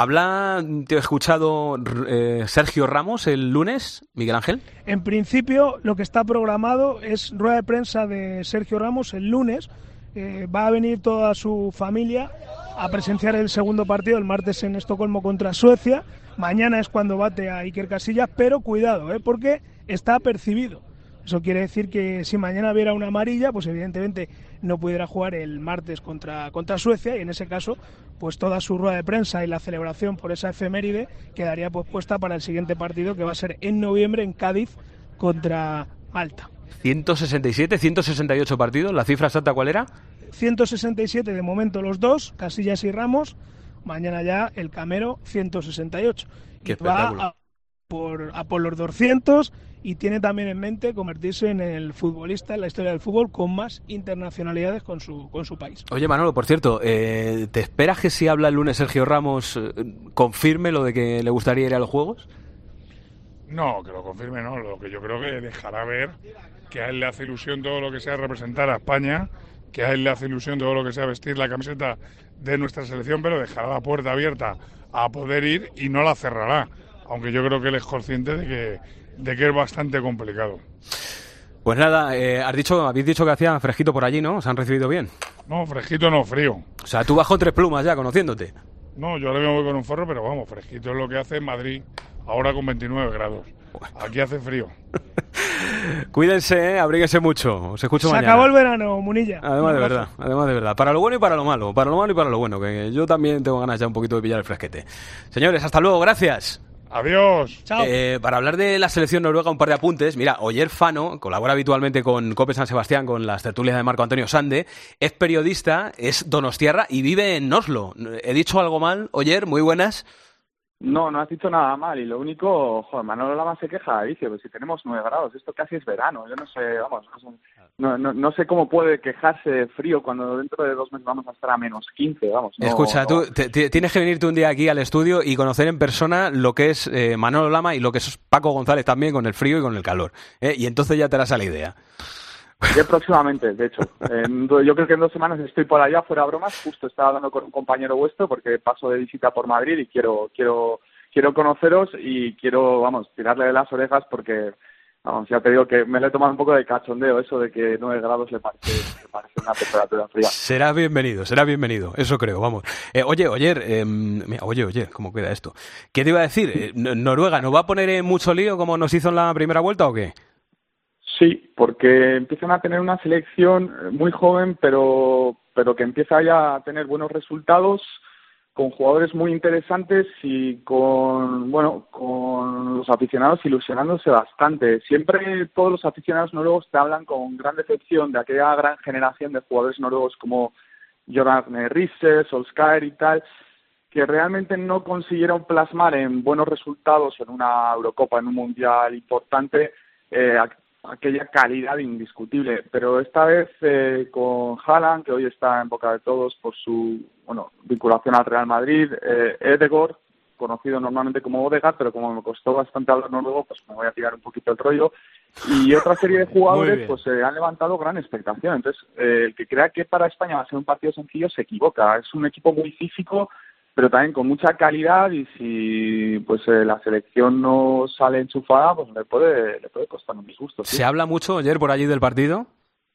te he escuchado Sergio Ramos el lunes, Miguel Ángel. En principio, lo que está programado es rueda de prensa de Sergio Ramos el lunes. Va a venir toda su familia a presenciar el segundo partido el martes en Estocolmo contra Suecia. Mañana es cuando bate a Iker Casillas, pero cuidado, porque está apercibido. Eso quiere decir que si mañana hubiera una amarilla, pues evidentemente no pudiera jugar el martes contra Suecia, y en ese caso, pues toda su rueda de prensa y la celebración por esa efeméride quedaría pues puesta para el siguiente partido, que va a ser en noviembre en Cádiz contra Malta. 167, 168 partidos, ¿la cifra exacta cuál era? 167 de momento los dos, Casillas y Ramos. Mañana ya el Camero 168. Qué espectáculo. Va a por los 200 y tiene también en mente convertirse en el futbolista en la historia del fútbol con más internacionalidades con su país. Oye, Manolo, por cierto, ¿te esperas que si habla el lunes Sergio Ramos confirme lo de que le gustaría ir a los Juegos? No, que lo confirme no. Lo que yo creo que dejará ver que a él le hace ilusión todo lo que sea representar a España, que a él le hace ilusión todo lo que sea vestir la camiseta de nuestra selección, pero dejará la puerta abierta a poder ir y no la cerrará, aunque yo creo que él es consciente de que es bastante complicado. Pues nada, habéis dicho que hacía fresquito por allí, ¿no? ¿Os han recibido bien? No, fresquito no, frío. O sea, tú bajo 3 plumas ya, conociéndote. No, yo ahora mismo voy con un forro, pero vamos, fresquito es lo que hace en Madrid, ahora con 29 grados. Aquí hace frío. Cuídense, abríguense mucho. Os escucho mañana. Se acabó el verano, Munilla. Además de verdad. Para lo bueno y para lo malo. Para lo malo y para lo bueno. Que yo también tengo ganas ya un poquito de pillar el fresquete. Señores, hasta luego. Gracias. Adiós. Chao. Para hablar de la selección noruega, un par de apuntes. Mira, Oyer Fano colabora habitualmente con Cope San Sebastián, con las tertulias de Marco Antonio Sande. Es periodista, es donostiarra y vive en Oslo. ¿He dicho algo mal? Oyer, muy buenas. No has dicho nada mal, y lo único, Manolo Lama se queja, dice, pues si tenemos 9 grados, esto casi es verano, yo no sé, vamos, no sé cómo puede quejarse de frío cuando dentro de 2 meses vamos a estar a menos 15, vamos. Escucha, tú tienes que venirte un día aquí al estudio y conocer en persona lo que es Manolo Lama y lo que es Paco González también con el frío y con el calor, y entonces ya te harás a la idea. Ya próximamente, de hecho. Yo creo que en 2 semanas estoy por allá, fuera bromas. Justo estaba hablando con un compañero vuestro porque paso de visita por Madrid y quiero conoceros y quiero, vamos, tirarle de las orejas porque, vamos, ya te digo que me lo he tomado un poco de cachondeo eso de que 9 grados le parece una temperatura fría. Será bienvenido, eso creo, vamos. Oye, ¿cómo queda esto? ¿Qué te iba a decir? ¿Noruega nos va a poner en mucho lío como nos hizo en la primera vuelta o qué? Sí, porque empiezan a tener una selección muy joven, pero que empieza ya a tener buenos resultados, con jugadores muy interesantes y con los aficionados ilusionándose bastante. Siempre todos los aficionados noruegos te hablan con gran decepción de aquella gran generación de jugadores noruegos como Jordan Riise, Solskjaer y tal, que realmente no consiguieron plasmar en buenos resultados en una Eurocopa, en un Mundial importante, aquella calidad indiscutible, pero esta vez con Haaland, que hoy está en boca de todos por su vinculación al Real Madrid, Ødegaard, conocido normalmente como Odegaard, pero como me costó bastante hablar noruego, pues me voy a tirar un poquito el rollo, y otra serie de jugadores pues han levantado gran expectación. Entonces, el que crea que para España va a ser un partido sencillo se equivoca. Es un equipo muy físico, pero también con mucha calidad, y si la selección no sale enchufada, pues le puede costar un disgusto. ¿Sí? ¿Se habla mucho ayer por allí del partido?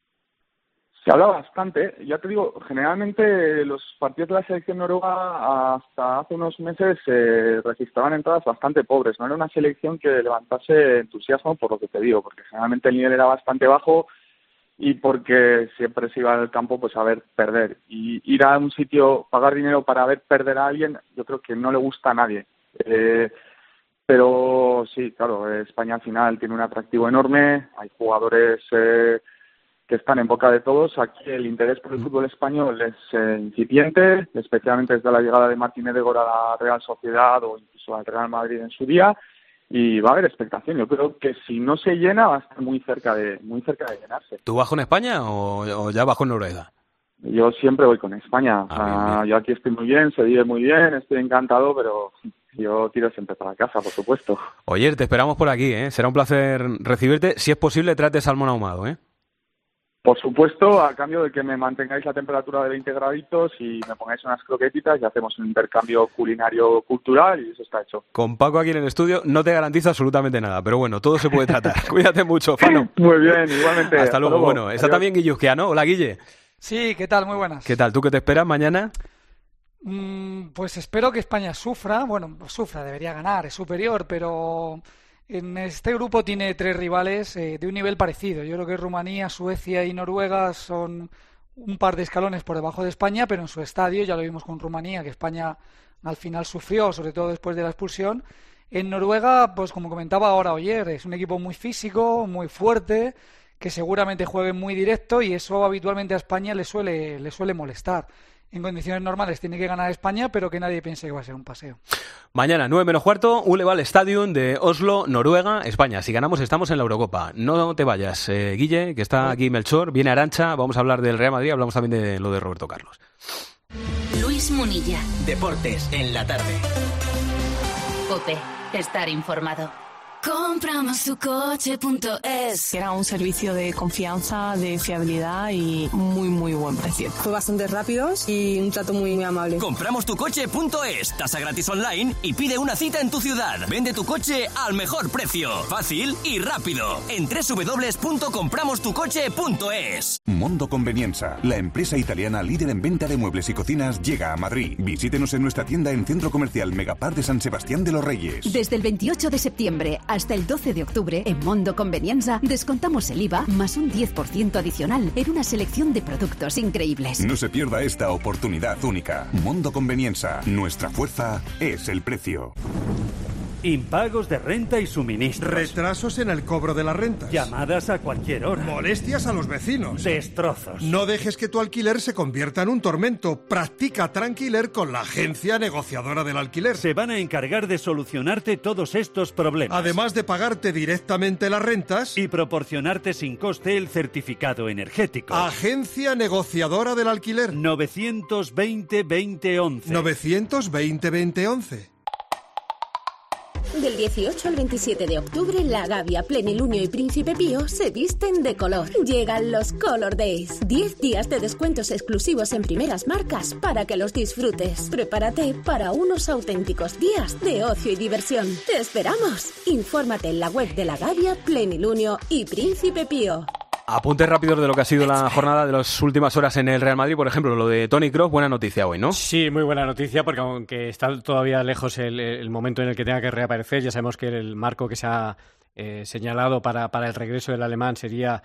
Se habla bastante. Ya te digo, generalmente los partidos de la selección noruega hasta hace unos meses registraban entradas bastante pobres. No era una selección que levantase entusiasmo, por lo que te digo, porque generalmente el nivel era bastante bajo y porque siempre se iba al campo pues a ver perder. Y ir a un sitio, pagar dinero para ver perder a alguien, yo creo que no le gusta a nadie. Pero sí, claro, España al final tiene un atractivo enorme, hay jugadores que están en boca de todos. Aquí el interés por el fútbol español es incipiente, especialmente desde la llegada de Martín Ødegaard a la Real Sociedad o incluso al Real Madrid en su día, y va a haber expectación. Yo creo que si no se llena va a estar muy cerca de llenarse. ¿Tú vas con España o ya vas con Noruega? Yo siempre voy con España. Bien. Yo aquí estoy muy bien, se vive muy bien, estoy encantado, pero yo tiro siempre para casa, por supuesto. Oye, te esperamos por aquí, ¿eh? Será un placer recibirte. Si es posible, trate salmón ahumado, ¿eh? Por supuesto, a cambio de que me mantengáis la temperatura de 20 graditos y me pongáis unas croquetitas y hacemos un intercambio culinario cultural y eso está hecho. Con Paco aquí en el estudio no te garantizo absolutamente nada, pero bueno, todo se puede tratar. Cuídate mucho, Fano. Muy bien, igualmente. Hasta luego. Bueno, está también Guilluzquia, ¿no? Hola, Guille. Sí, ¿qué tal? Muy buenas. ¿Qué tal? ¿Tú qué te esperas mañana? Pues espero que España sufra. Bueno, sufra, debería ganar, es superior, pero en este grupo tiene 3 rivales de un nivel parecido. Yo creo que Rumanía, Suecia y Noruega son un par de escalones por debajo de España, pero en su estadio, ya lo vimos con Rumanía, que España al final sufrió, sobre todo después de la expulsión. En Noruega, pues como comentaba ahora Oyer, es un equipo muy físico, muy fuerte, que seguramente juegue muy directo, y eso habitualmente a España le suele molestar. En condiciones normales tiene que ganar España, pero que nadie piense que va a ser un paseo. Mañana, 9:15, Uleval Stadium de Oslo, Noruega, España. Si ganamos, estamos en la Eurocopa. No te vayas, Guille, que está aquí Melchor, viene Arantxa, vamos a hablar del Real Madrid, hablamos también de lo de Roberto Carlos. Luis Munilla. Deportes en la tarde. COPE. Estar informado. Compramos-tu-coche.es. Era un servicio de confianza, de fiabilidad y muy, muy buen precio. Fue bastante rápido y un trato muy, muy amable. Compramos-tu-coche.es. Tasa gratis online y pide una cita en tu ciudad. Vende tu coche al mejor precio. Fácil y rápido. En www.compramostucoche.es. Mondo Convenienza, la empresa italiana líder en venta de muebles y cocinas, llega a Madrid. Visítenos en nuestra tienda en Centro Comercial Megapar de San Sebastián de los Reyes. Desde el 28 de septiembre hasta el 12 de octubre, en Mondo Convenienza, descontamos el IVA más un 10% adicional en una selección de productos increíbles. No se pierda esta oportunidad única. Mondo Convenienza, nuestra fuerza es el precio. Impagos de renta y suministros. Retrasos en el cobro de las rentas. Llamadas a cualquier hora. Molestias a los vecinos. Destrozos. No dejes que tu alquiler se convierta en un tormento. Practica Tranquiler con la agencia negociadora del alquiler. Se van a encargar de solucionarte todos estos problemas. Además de pagarte directamente las rentas y proporcionarte sin coste el certificado energético. Agencia negociadora del alquiler. 920-2011. 920-2011. Del 18 al 27 de octubre, La Gavia, Plenilunio y Príncipe Pío se visten de color. Llegan los Color Days. 10 días de descuentos exclusivos en primeras marcas para que los disfrutes. Prepárate para unos auténticos días de ocio y diversión. ¡Te esperamos! Infórmate en la web de La Gavia, Plenilunio y Príncipe Pío. Apuntes rápidos de lo que ha sido la jornada de las últimas horas en el Real Madrid, por ejemplo, lo de Toni Kroos, buena noticia hoy, ¿no? Sí, muy buena noticia, porque aunque está todavía lejos el momento en el que tenga que reaparecer, ya sabemos que el marco que se ha señalado para el regreso del alemán sería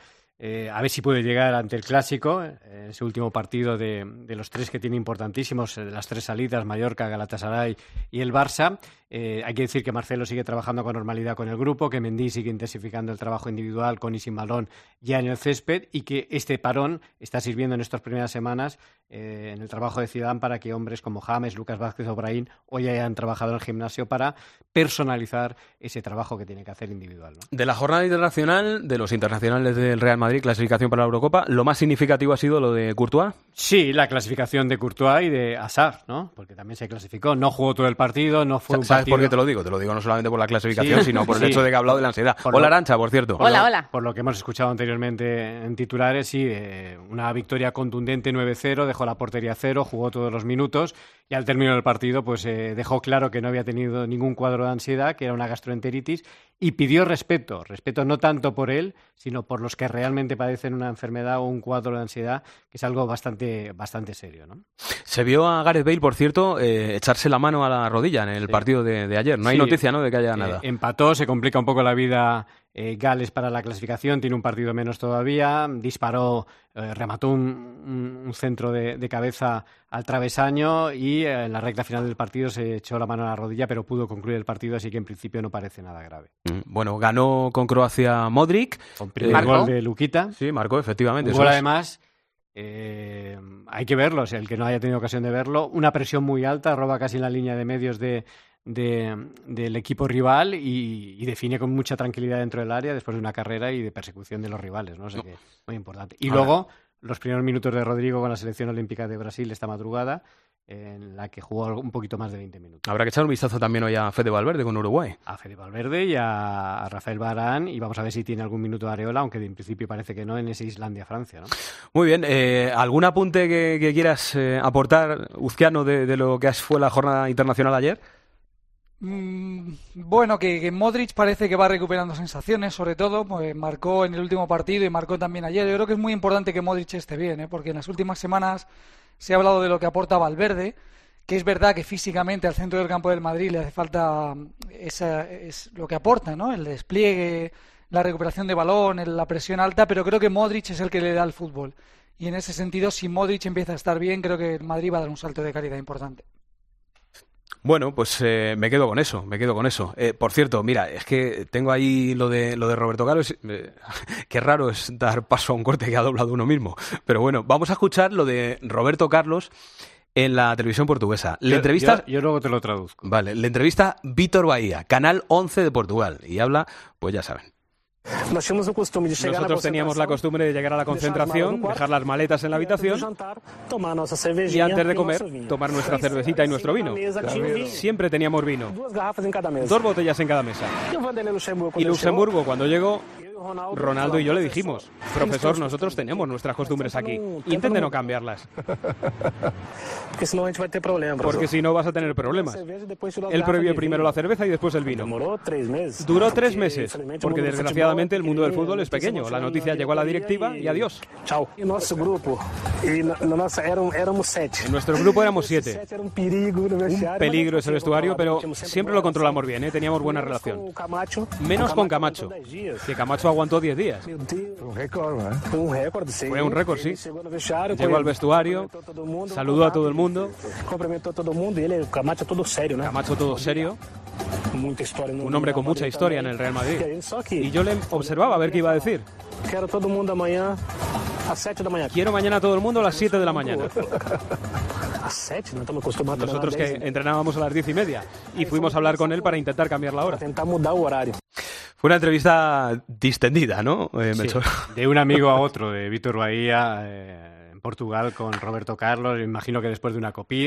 a ver si puede llegar ante el Clásico, ese último partido de los tres que tiene importantísimos, de las tres salidas, Mallorca, Galatasaray y el Barça. Hay que decir que Marcelo sigue trabajando con normalidad con el grupo, que Mendy sigue intensificando el trabajo individual con y sin balón ya en el césped, y que este parón está sirviendo en estas primeras semanas en el trabajo de Zidane para que hombres como James, Lucas Vázquez o Brahim hoy hayan trabajado en el gimnasio para personalizar ese trabajo que tiene que hacer individual, ¿no? De la jornada internacional, de los internacionales del Real Madrid, clasificación para la Eurocopa, lo más significativo ha sido lo de Courtois. Sí, la clasificación de Courtois y de Hazard, ¿no? Porque también se clasificó, no jugó todo el partido, no fue un partido... ¿Sabes por qué te lo digo? Te lo digo no solamente por la clasificación, sino por el hecho de que ha hablado de la ansiedad. Hola, Arantxa, por cierto. Hola. Por lo que hemos escuchado anteriormente en titulares, sí, una victoria contundente 9-0, dejó la portería a 0, jugó todos los minutos y al término del partido pues dejó claro que no había tenido ningún cuadro de ansiedad, que era una gastroenteritis, y pidió respeto no tanto por él, sino por los que realmente padecen una enfermedad o un cuadro de ansiedad, que es algo bastante serio, ¿no? Se vio a Gareth Bale, por cierto, echarse la mano a la rodilla en el partido de ayer. No hay noticia, ¿no?, de que haya nada. Empató, se complica un poco la vida Gales para la clasificación, tiene un partido menos todavía, disparó, remató un centro de cabeza al travesaño y en la recta final del partido se echó la mano a la rodilla, pero pudo concluir el partido, así que en principio no parece nada grave. Bueno, ganó con Croacia Modric. Con primer gol de Luquita. Sí, marcó, efectivamente. Un gol además... hay que verlo, el que no haya tenido ocasión de verlo, una presión muy alta, roba casi en la línea de medios del equipo rival y define con mucha tranquilidad dentro del área después de una carrera y de persecución de los rivales, ¿no? O sea que muy importante. Y luego los primeros minutos de Rodrigo con la selección olímpica de Brasil esta madrugada, en la que jugó un poquito más de 20 minutos. Habrá que echar un vistazo también hoy a Fede Valverde con Uruguay. A Fede Valverde y a Rafael Varane, y vamos a ver si tiene algún minuto de Areola, aunque en principio parece que no, en ese Islandia-Francia, ¿no? Muy bien, ¿algún apunte que quieras aportar, Uzquiano, de lo que fue la jornada internacional ayer? Bueno, que Modric parece que va recuperando sensaciones, sobre todo, pues marcó en el último partido y marcó también ayer. Yo creo que es muy importante que Modric esté bien, porque en las últimas semanas se ha hablado de lo que aporta Valverde, que es verdad que físicamente al centro del campo del Madrid le hace falta es lo que aporta, ¿no? El despliegue, la recuperación de balón, la presión alta, pero creo que Modric es el que le da el fútbol. Y en ese sentido, si Modric empieza a estar bien, creo que el Madrid va a dar un salto de calidad importante. Bueno, pues me quedo con eso. Por cierto, mira, es que tengo ahí lo de Roberto Carlos. Qué raro es dar paso a un corte que ha doblado uno mismo. Pero bueno, vamos a escuchar lo de Roberto Carlos en la televisión portuguesa. Yo luego te lo traduzco. Vale, le entrevista Vítor Bahía, Canal 11 de Portugal. Y habla, pues ya saben. Nosotros teníamos la costumbre de llegar a la concentración, dejar las maletas en la habitación y antes de comer tomar nuestra cervecita y nuestro vino. Siempre teníamos vino, 2 botellas en cada mesa. Y Luxemburgo, cuando llegó, Ronaldo y yo le dijimos: profesor, nosotros tenemos nuestras costumbres aquí, intente no cambiarlas, porque si no vas a tener problemas. Él prohibió primero la cerveza y después el vino. Duró 3 meses, porque desgraciadamente el mundo del fútbol es pequeño. La noticia llegó a la directiva y adiós. En nuestro grupo éramos 7. Un peligro ese vestuario, pero siempre lo controlamos bien, teníamos buena relación. Menos con Camacho, que Camacho aguantó 10 días. Fue un récord, sí. Llegó al vestuario, saludó a todo el mundo. Camacho todo serio. Un hombre con mucha historia en el Real Madrid. Y yo le observaba a ver qué iba a decir. Quiero mañana a todo el mundo a las 7 de la mañana. Nosotros que entrenábamos a las 10:30 y fuimos a hablar con él para intentar cambiar la hora. Fue una entrevista distendida, ¿no, Melchor? Sí, de un amigo a otro, de Víctor Bahía, en Portugal, con Roberto Carlos. Imagino que después de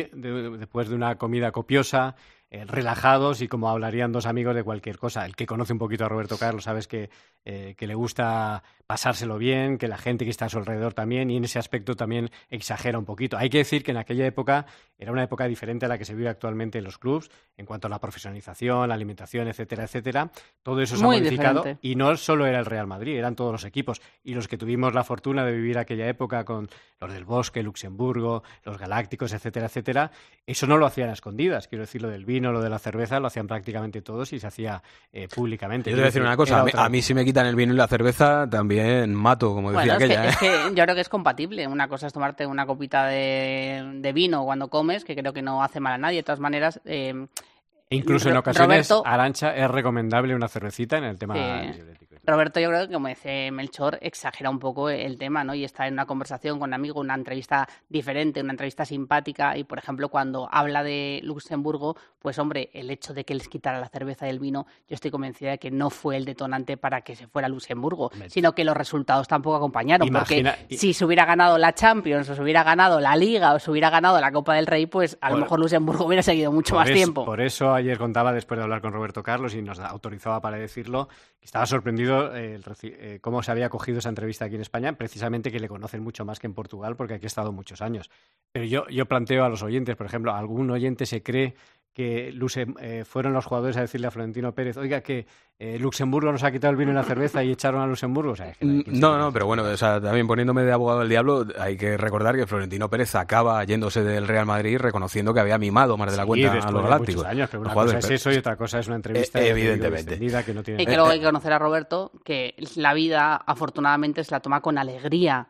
una comida copiosa, relajados, y como hablarían dos amigos de cualquier cosa. El que conoce un poquito a Roberto Carlos sabes que le gusta pasárselo bien, que la gente que está a su alrededor también, y en ese aspecto también exagera un poquito. Hay que decir que en aquella época era una época diferente a la que se vive actualmente en los clubs, en cuanto a la profesionalización, la alimentación, etcétera, etcétera. Todo eso se ha modificado, y no solo era el Real Madrid, eran todos los equipos. Y los que tuvimos la fortuna de vivir aquella época con los del Bosque, Luxemburgo, los Galácticos, etcétera, etcétera, eso no lo hacían a escondidas. Quiero decir, lo del vino, lo de la cerveza, lo hacían prácticamente todos y se hacía públicamente. Yo te voy a decir una cosa, a mí si me quitan el vino y la cerveza también mato, como decía aquella. Es que yo creo que es compatible. Una cosa es tomarte una copita de vino cuando comes, que creo que no hace mal a nadie. De todas maneras... Incluso en ocasiones, Roberto, Arantxa, es recomendable una cervecita en el tema ansiolítico. Roberto, yo creo que, como dice Melchor, exagera un poco el tema, ¿no? Y está en una conversación con un amigo, una entrevista diferente, una entrevista simpática, y, por ejemplo, cuando habla de Luxemburgo, pues, hombre, el hecho de que les quitara la cerveza y el vino, yo estoy convencida de que no fue el detonante para que se fuera a Luxemburgo, sino que los resultados tampoco acompañaron. Porque si se hubiera ganado la Champions, o se hubiera ganado la Liga, o se hubiera ganado la Copa del Rey, pues a lo mejor Luxemburgo hubiera seguido mucho más tiempo. Por eso ayer contaba, después de hablar con Roberto Carlos, y nos autorizaba para decirlo, que estaba sorprendido cómo se había cogido esa entrevista aquí en España, precisamente que le conocen mucho más que en Portugal, porque aquí ha estado muchos años. Pero yo planteo a los oyentes, por ejemplo, ¿algún oyente se cree que fueron los jugadores a decirle a Florentino Pérez, oiga, que Luxemburgo nos ha quitado el vino y la cerveza y echaron a Luxemburgo? O sea, es que no, pero bueno, o sea, también poniéndome de abogado del diablo, hay que recordar que Florentino Pérez acaba yéndose del Real Madrid reconociendo que había mimado más de la cuenta a los Galácticos. Años, pero una cosa es eso y otra cosa es una entrevista evidentemente que no tiene... Y que luego hay que conocer a Roberto, que la vida afortunadamente se la toma con alegría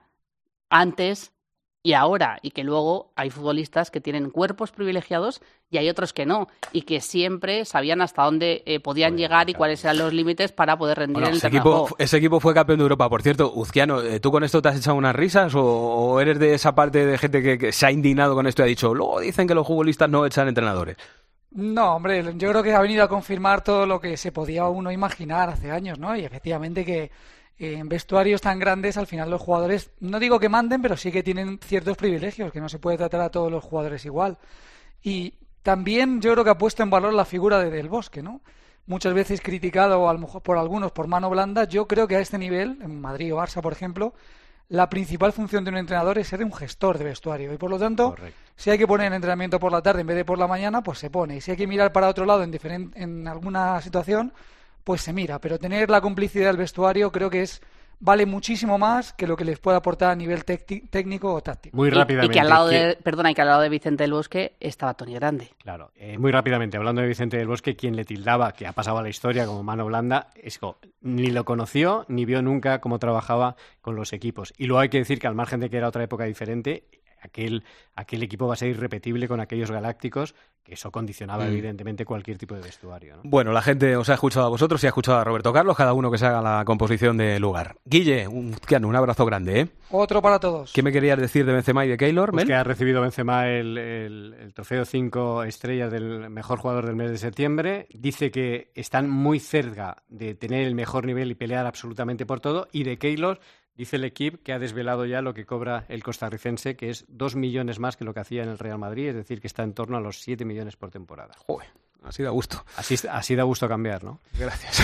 antes y ahora, y que luego hay futbolistas que tienen cuerpos privilegiados y hay otros que no, y que siempre sabían hasta dónde podían llegar y cuáles eran los límites para poder rendir en el terreno de juego. Ese equipo fue campeón de Europa. Por cierto, Uzquiano, ¿tú con esto te has echado unas risas o eres de esa parte de gente que se ha indignado con esto y ha dicho, luego dicen que los futbolistas no echan entrenadores? No, hombre, yo creo que ha venido a confirmar todo lo que se podía uno imaginar hace años, ¿no? Y efectivamente que en vestuarios tan grandes, al final los jugadores, no digo que manden, pero sí que tienen ciertos privilegios, que no se puede tratar a todos los jugadores igual. Y también yo creo que ha puesto en valor la figura de Del Bosque, ¿no? Muchas veces criticado, a lo mejor por algunos, por mano blanda. Yo creo que a este nivel, en Madrid o Barça, por ejemplo, la principal función de un entrenador es ser un gestor de vestuario. Y por lo tanto, si hay que poner entrenamiento por la tarde en vez de por la mañana, pues se pone. Y si hay que mirar para otro lado en alguna situación, pues se mira, pero tener la complicidad del vestuario creo que vale muchísimo más que lo que les pueda aportar a nivel técnico o táctico. Muy rápidamente. Y que al lado de Vicente del Bosque estaba Toni Grande. Claro, muy rápidamente, hablando de Vicente del Bosque, quien le tildaba, que ha pasado a la historia como mano blanda, ni lo conoció ni vio nunca cómo trabajaba con los equipos. Y luego hay que decir que, al margen de que era otra época diferente, aquel equipo va a ser irrepetible con aquellos Galácticos, que eso condicionaba evidentemente cualquier tipo de vestuario, ¿no? Bueno, la gente os ha escuchado a vosotros y ha escuchado a Roberto Carlos, cada uno que se haga la composición de lugar. Guille, un abrazo grande, ¿eh? Otro para todos. ¿Qué me querías decir de Benzema y de Keylor, Pues que ha recibido Benzema el trofeo 5 estrellas del mejor jugador del mes de septiembre. Dice que están muy cerca de tener el mejor nivel y pelear absolutamente por todo. Y de Keylor, dice el equipo que ha desvelado ya lo que cobra el costarricense, que es 2 millones más que lo que hacía en el Real Madrid, es decir, que está en torno a los 7 millones por temporada. Joder, así da gusto. Así da gusto cambiar, ¿no? Gracias.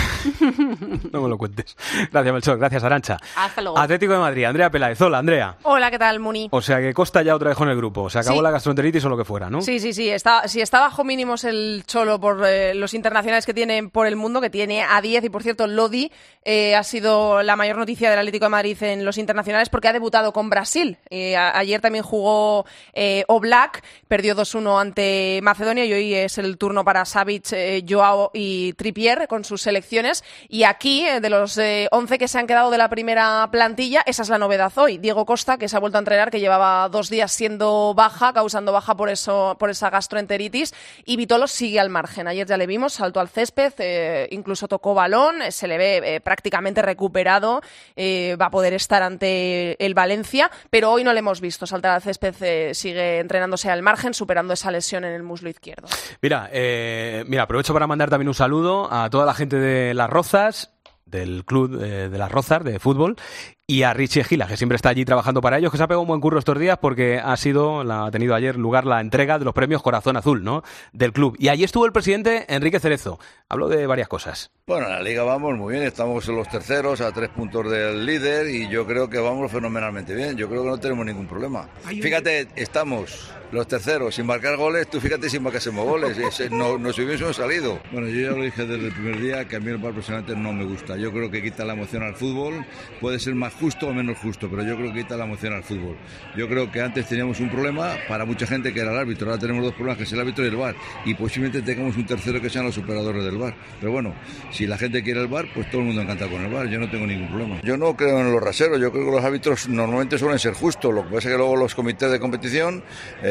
No me lo cuentes. Gracias, Melchor. Gracias, Arantxa. Hasta luego. Atlético de Madrid, Andrea Peláez. Hola, Andrea. Hola, ¿qué tal, Muni? O sea que Costa ya otra vez con el grupo. Se acabó la gastroenteritis o lo que fuera, ¿no? Sí. Si está bajo mínimos el Cholo por los internacionales que tiene por el mundo, que tiene a 10, y por cierto, Lodi ha sido la mayor noticia del Atlético de Madrid en los internacionales porque ha debutado con Brasil. Ayer también jugó Oblak, perdió 2-1 ante Macedonia y hoy es el turno para Savic, Joao y Trippier con sus selecciones. Y aquí, de los 11 que se han quedado de la primera plantilla, esa es la novedad hoy. Diego Costa, que se ha vuelto a entrenar, que llevaba 2 días siendo baja, causando baja por esa gastroenteritis, y Vitolo sigue al margen. Ayer ya le vimos, saltó al césped, incluso tocó balón, se le ve prácticamente recuperado, va a poder estar ante el Valencia, pero hoy no le hemos visto saltar al césped, sigue entrenándose al margen, superando esa lesión en el muslo izquierdo. Mira, aprovecho para mandar también un saludo a toda la gente de Las Rozas, del club de Las Rozas de fútbol, y a Richie Gila, que siempre está allí trabajando para ellos, que se ha pegado un buen curro estos días porque ha tenido ayer lugar la entrega de los premios Corazón Azul, ¿no?, del club. Y allí estuvo el presidente Enrique Cerezo. Habló de varias cosas. Bueno, en la Liga vamos muy bien, estamos en los terceros, a 3 puntos del líder, y yo creo que vamos fenomenalmente bien. Yo creo que no tenemos ningún problema. Fíjate, estamos los terceros sin marcar goles, tú fíjate si marcásemos goles, nos hubiésemos salido. Bueno, yo ya lo dije desde el primer día, que a mí el VAR personalmente no me gusta. Yo creo que quita la emoción al fútbol, puede ser más justo o menos justo, pero yo creo que quita la emoción al fútbol. Yo creo que antes teníamos un problema para mucha gente que era el árbitro, ahora tenemos 2 problemas, que es el árbitro y el VAR, y posiblemente tengamos un tercero que sean los operadores del VAR. Pero bueno, si la gente quiere el VAR, pues todo el mundo encanta con el VAR, yo no tengo ningún problema. Yo no creo en los raseros, yo creo que los árbitros normalmente suelen ser justos, lo que pasa es que luego los comités de competición,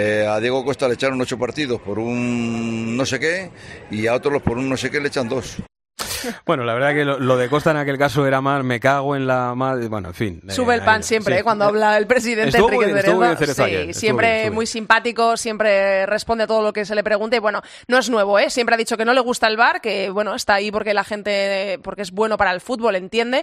a Diego Costa le echaron 8 partidos por un no sé qué, y a otros por un no sé qué le echan 2. Bueno, la verdad que lo de Costa en aquel caso era más, me cago en la madre, bueno, en fin. Sube el pan siempre, sí. cuando habla el presidente Enrique Cerezo. Sí, siempre muy simpático, siempre responde a todo lo que se le pregunte. Y bueno, no es nuevo, siempre ha dicho que no le gusta el VAR, que bueno, está ahí porque porque es bueno para el fútbol, entiende,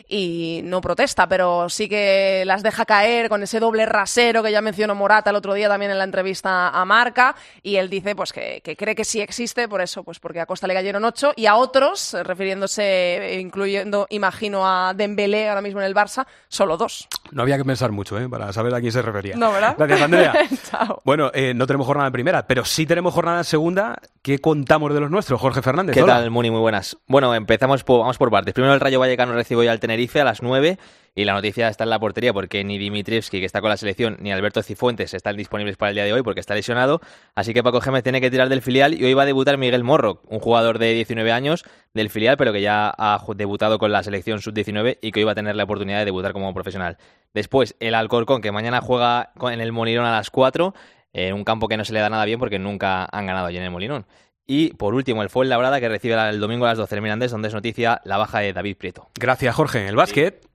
y no protesta, pero sí que las deja caer con ese doble rasero que ya mencionó Morata el otro día también en la entrevista a Marca, y él dice pues que cree que sí existe, por eso, pues porque a Costa le cayeron 8 y a otros, refiriéndose, incluyendo, imagino, a Dembélé ahora mismo en el Barça, solo 2. No había que pensar mucho, para saber a quién se refería. No, ¿verdad? Gracias, Andrea. Chao. Bueno, no tenemos jornada en primera, pero sí tenemos jornada en segunda. ¿Qué contamos de los nuestros, Jorge Fernández? ¿Qué Hola. tal, Muni? Muy buenas. Bueno, vamos por partes. Primero el Rayo Vallecano recibe hoy al Tenerife a las 9. Y la noticia está en la portería porque ni Dimitrievski, que está con la selección, ni Alberto Cifuentes están disponibles para el día de hoy porque está lesionado. Así que Paco Gémez tiene que tirar del filial y hoy va a debutar Miguel Morro, un jugador de 19 años del filial, pero que ya ha debutado con la selección sub-19 y que hoy va a tener la oportunidad de debutar como profesional. Después el Alcorcón, que mañana juega en el Molinón a las 4, en un campo que no se le da nada bien porque nunca han ganado allí en el Molinón. Y por último el Fuenlabrada, que recibe el domingo a las 12 el Mirandés, donde es noticia la baja de David Prieto. Gracias, Jorge. El básquet.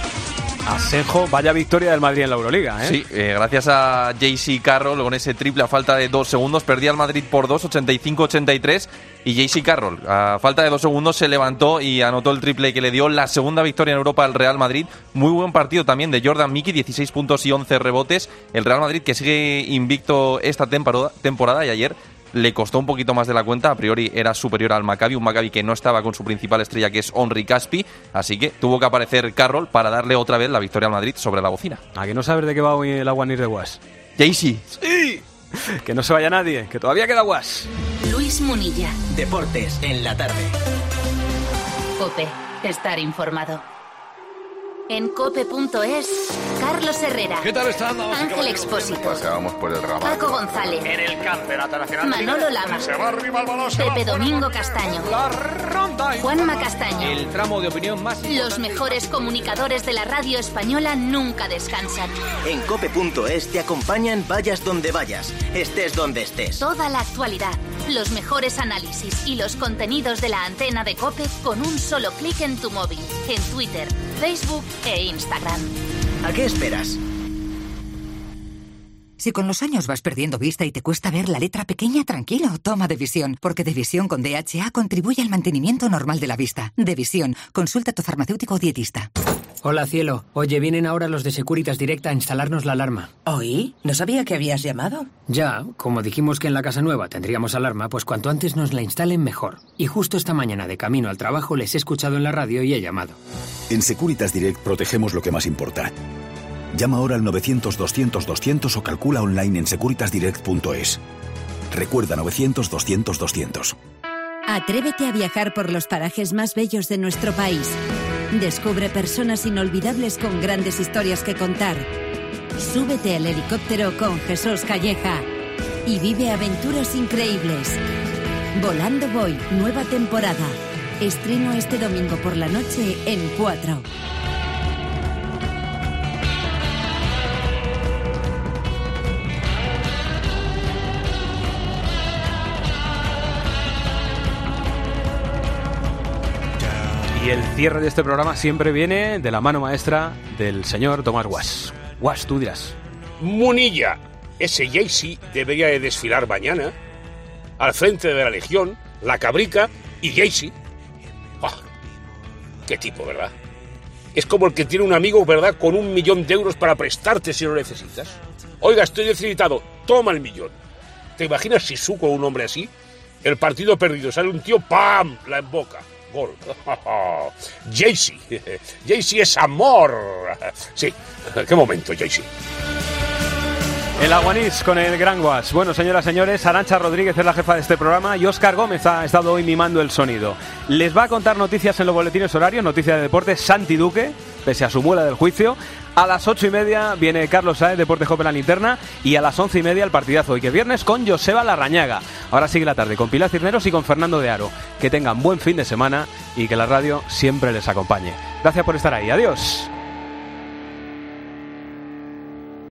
Asenjo, vaya victoria del Madrid en la Euroliga, Sí, gracias a J.C. Carroll con ese triple a falta de 2 segundos. Perdía el Madrid por 2, 85-83. Y J.C. Carroll, a falta de 2 segundos, se levantó y anotó el triple que le dio la segunda victoria en Europa al Real Madrid. Muy buen partido también de Jordan Mickey, 16 puntos y 11 rebotes. El Real Madrid que sigue invicto esta temporada y ayer le costó un poquito más de la cuenta. A priori era superior al Maccabi, un Maccabi que no estaba con su principal estrella, que es Henri Caspi, así que tuvo que aparecer Carroll para darle otra vez la victoria al Madrid sobre la bocina. ¿A que no sabes de qué va hoy el Agua Nir de Guas? Jaycee. ¡Sí! Que no se vaya nadie, que todavía queda Guas. Luis Munilla. Deportes en la tarde. COPE. Estar informado. En cope.es, Carlos Herrera. ¿Qué tal están? Ángel Expósito. Paseamos por el Raval. Paco González. En el Campeonato Nacional. Manolo Lama. Se va arriba el balón. Pepe Domingo Castaño. La ronda. Juanma Castaño. El tramo de opinión más importante. Los mejores comunicadores de la radio española nunca descansan. En cope.es te acompañan vayas donde vayas, estés donde estés. Toda la actualidad, los mejores análisis y los contenidos de la antena de COPE con un solo clic en tu móvil, en Twitter, Facebook e Instagram. ¿A qué esperas? Si con los años vas perdiendo vista y te cuesta ver la letra pequeña, tranquilo, toma Devisión, porque Devisión con DHA contribuye al mantenimiento normal de la vista. Devisión, consulta a tu farmacéutico o dietista. Hola, cielo. Oye, vienen ahora los de Securitas Direct a instalarnos la alarma. ¿Oí? ¿No sabía que habías llamado? Ya, como dijimos que en la casa nueva tendríamos alarma, pues cuanto antes nos la instalen mejor. Y justo esta mañana de camino al trabajo les he escuchado en la radio y he llamado. En Securitas Direct protegemos lo que más importa. Llama ahora al 900-200-200 o calcula online en securitasdirect.es. Recuerda 900-200-200. Atrévete a viajar por los parajes más bellos de nuestro país. Descubre personas inolvidables con grandes historias que contar. Súbete al helicóptero con Jesús Calleja y vive aventuras increíbles. Volando voy, nueva temporada. Estreno este domingo por la noche en 4. Y el cierre de este programa siempre viene de la mano maestra del señor Tomás Guas. Guas, tú dirás. Munilla, ese Jaycee debería de desfilar mañana al frente de la Legión, la Cabrica y Jaycee. ¡Oh! ¡Qué tipo, verdad! Es como el que tiene un amigo, ¿verdad?, con 1 millón de euros para prestarte si lo necesitas. Oiga, estoy necesitado, toma el millón. ¿Te imaginas si Su con un hombre así? El partido perdido, sale un tío, ¡pam!, la emboca. Gol. Jaycee. Jaycee es amor. Sí, qué momento, Jaycee. El Aguanís con el Gran Guas. Bueno, señoras, señores, Arantxa Rodríguez es la jefa de este programa y Óscar Gómez ha estado hoy mimando el sonido. Les va a contar noticias en los boletines horarios, noticias de deportes, Santi Duque, pese a su muela del juicio. A las 8:30 viene Carlos Saez, Deporte Jope la linterna, y a las 11:30 el partidazo hoy que viernes con Joseba Larrañaga. Ahora sigue la tarde con Pilar Cisneros y con Fernando de Aro. Que tengan buen fin de semana y que la radio siempre les acompañe. Gracias por estar ahí. Adiós.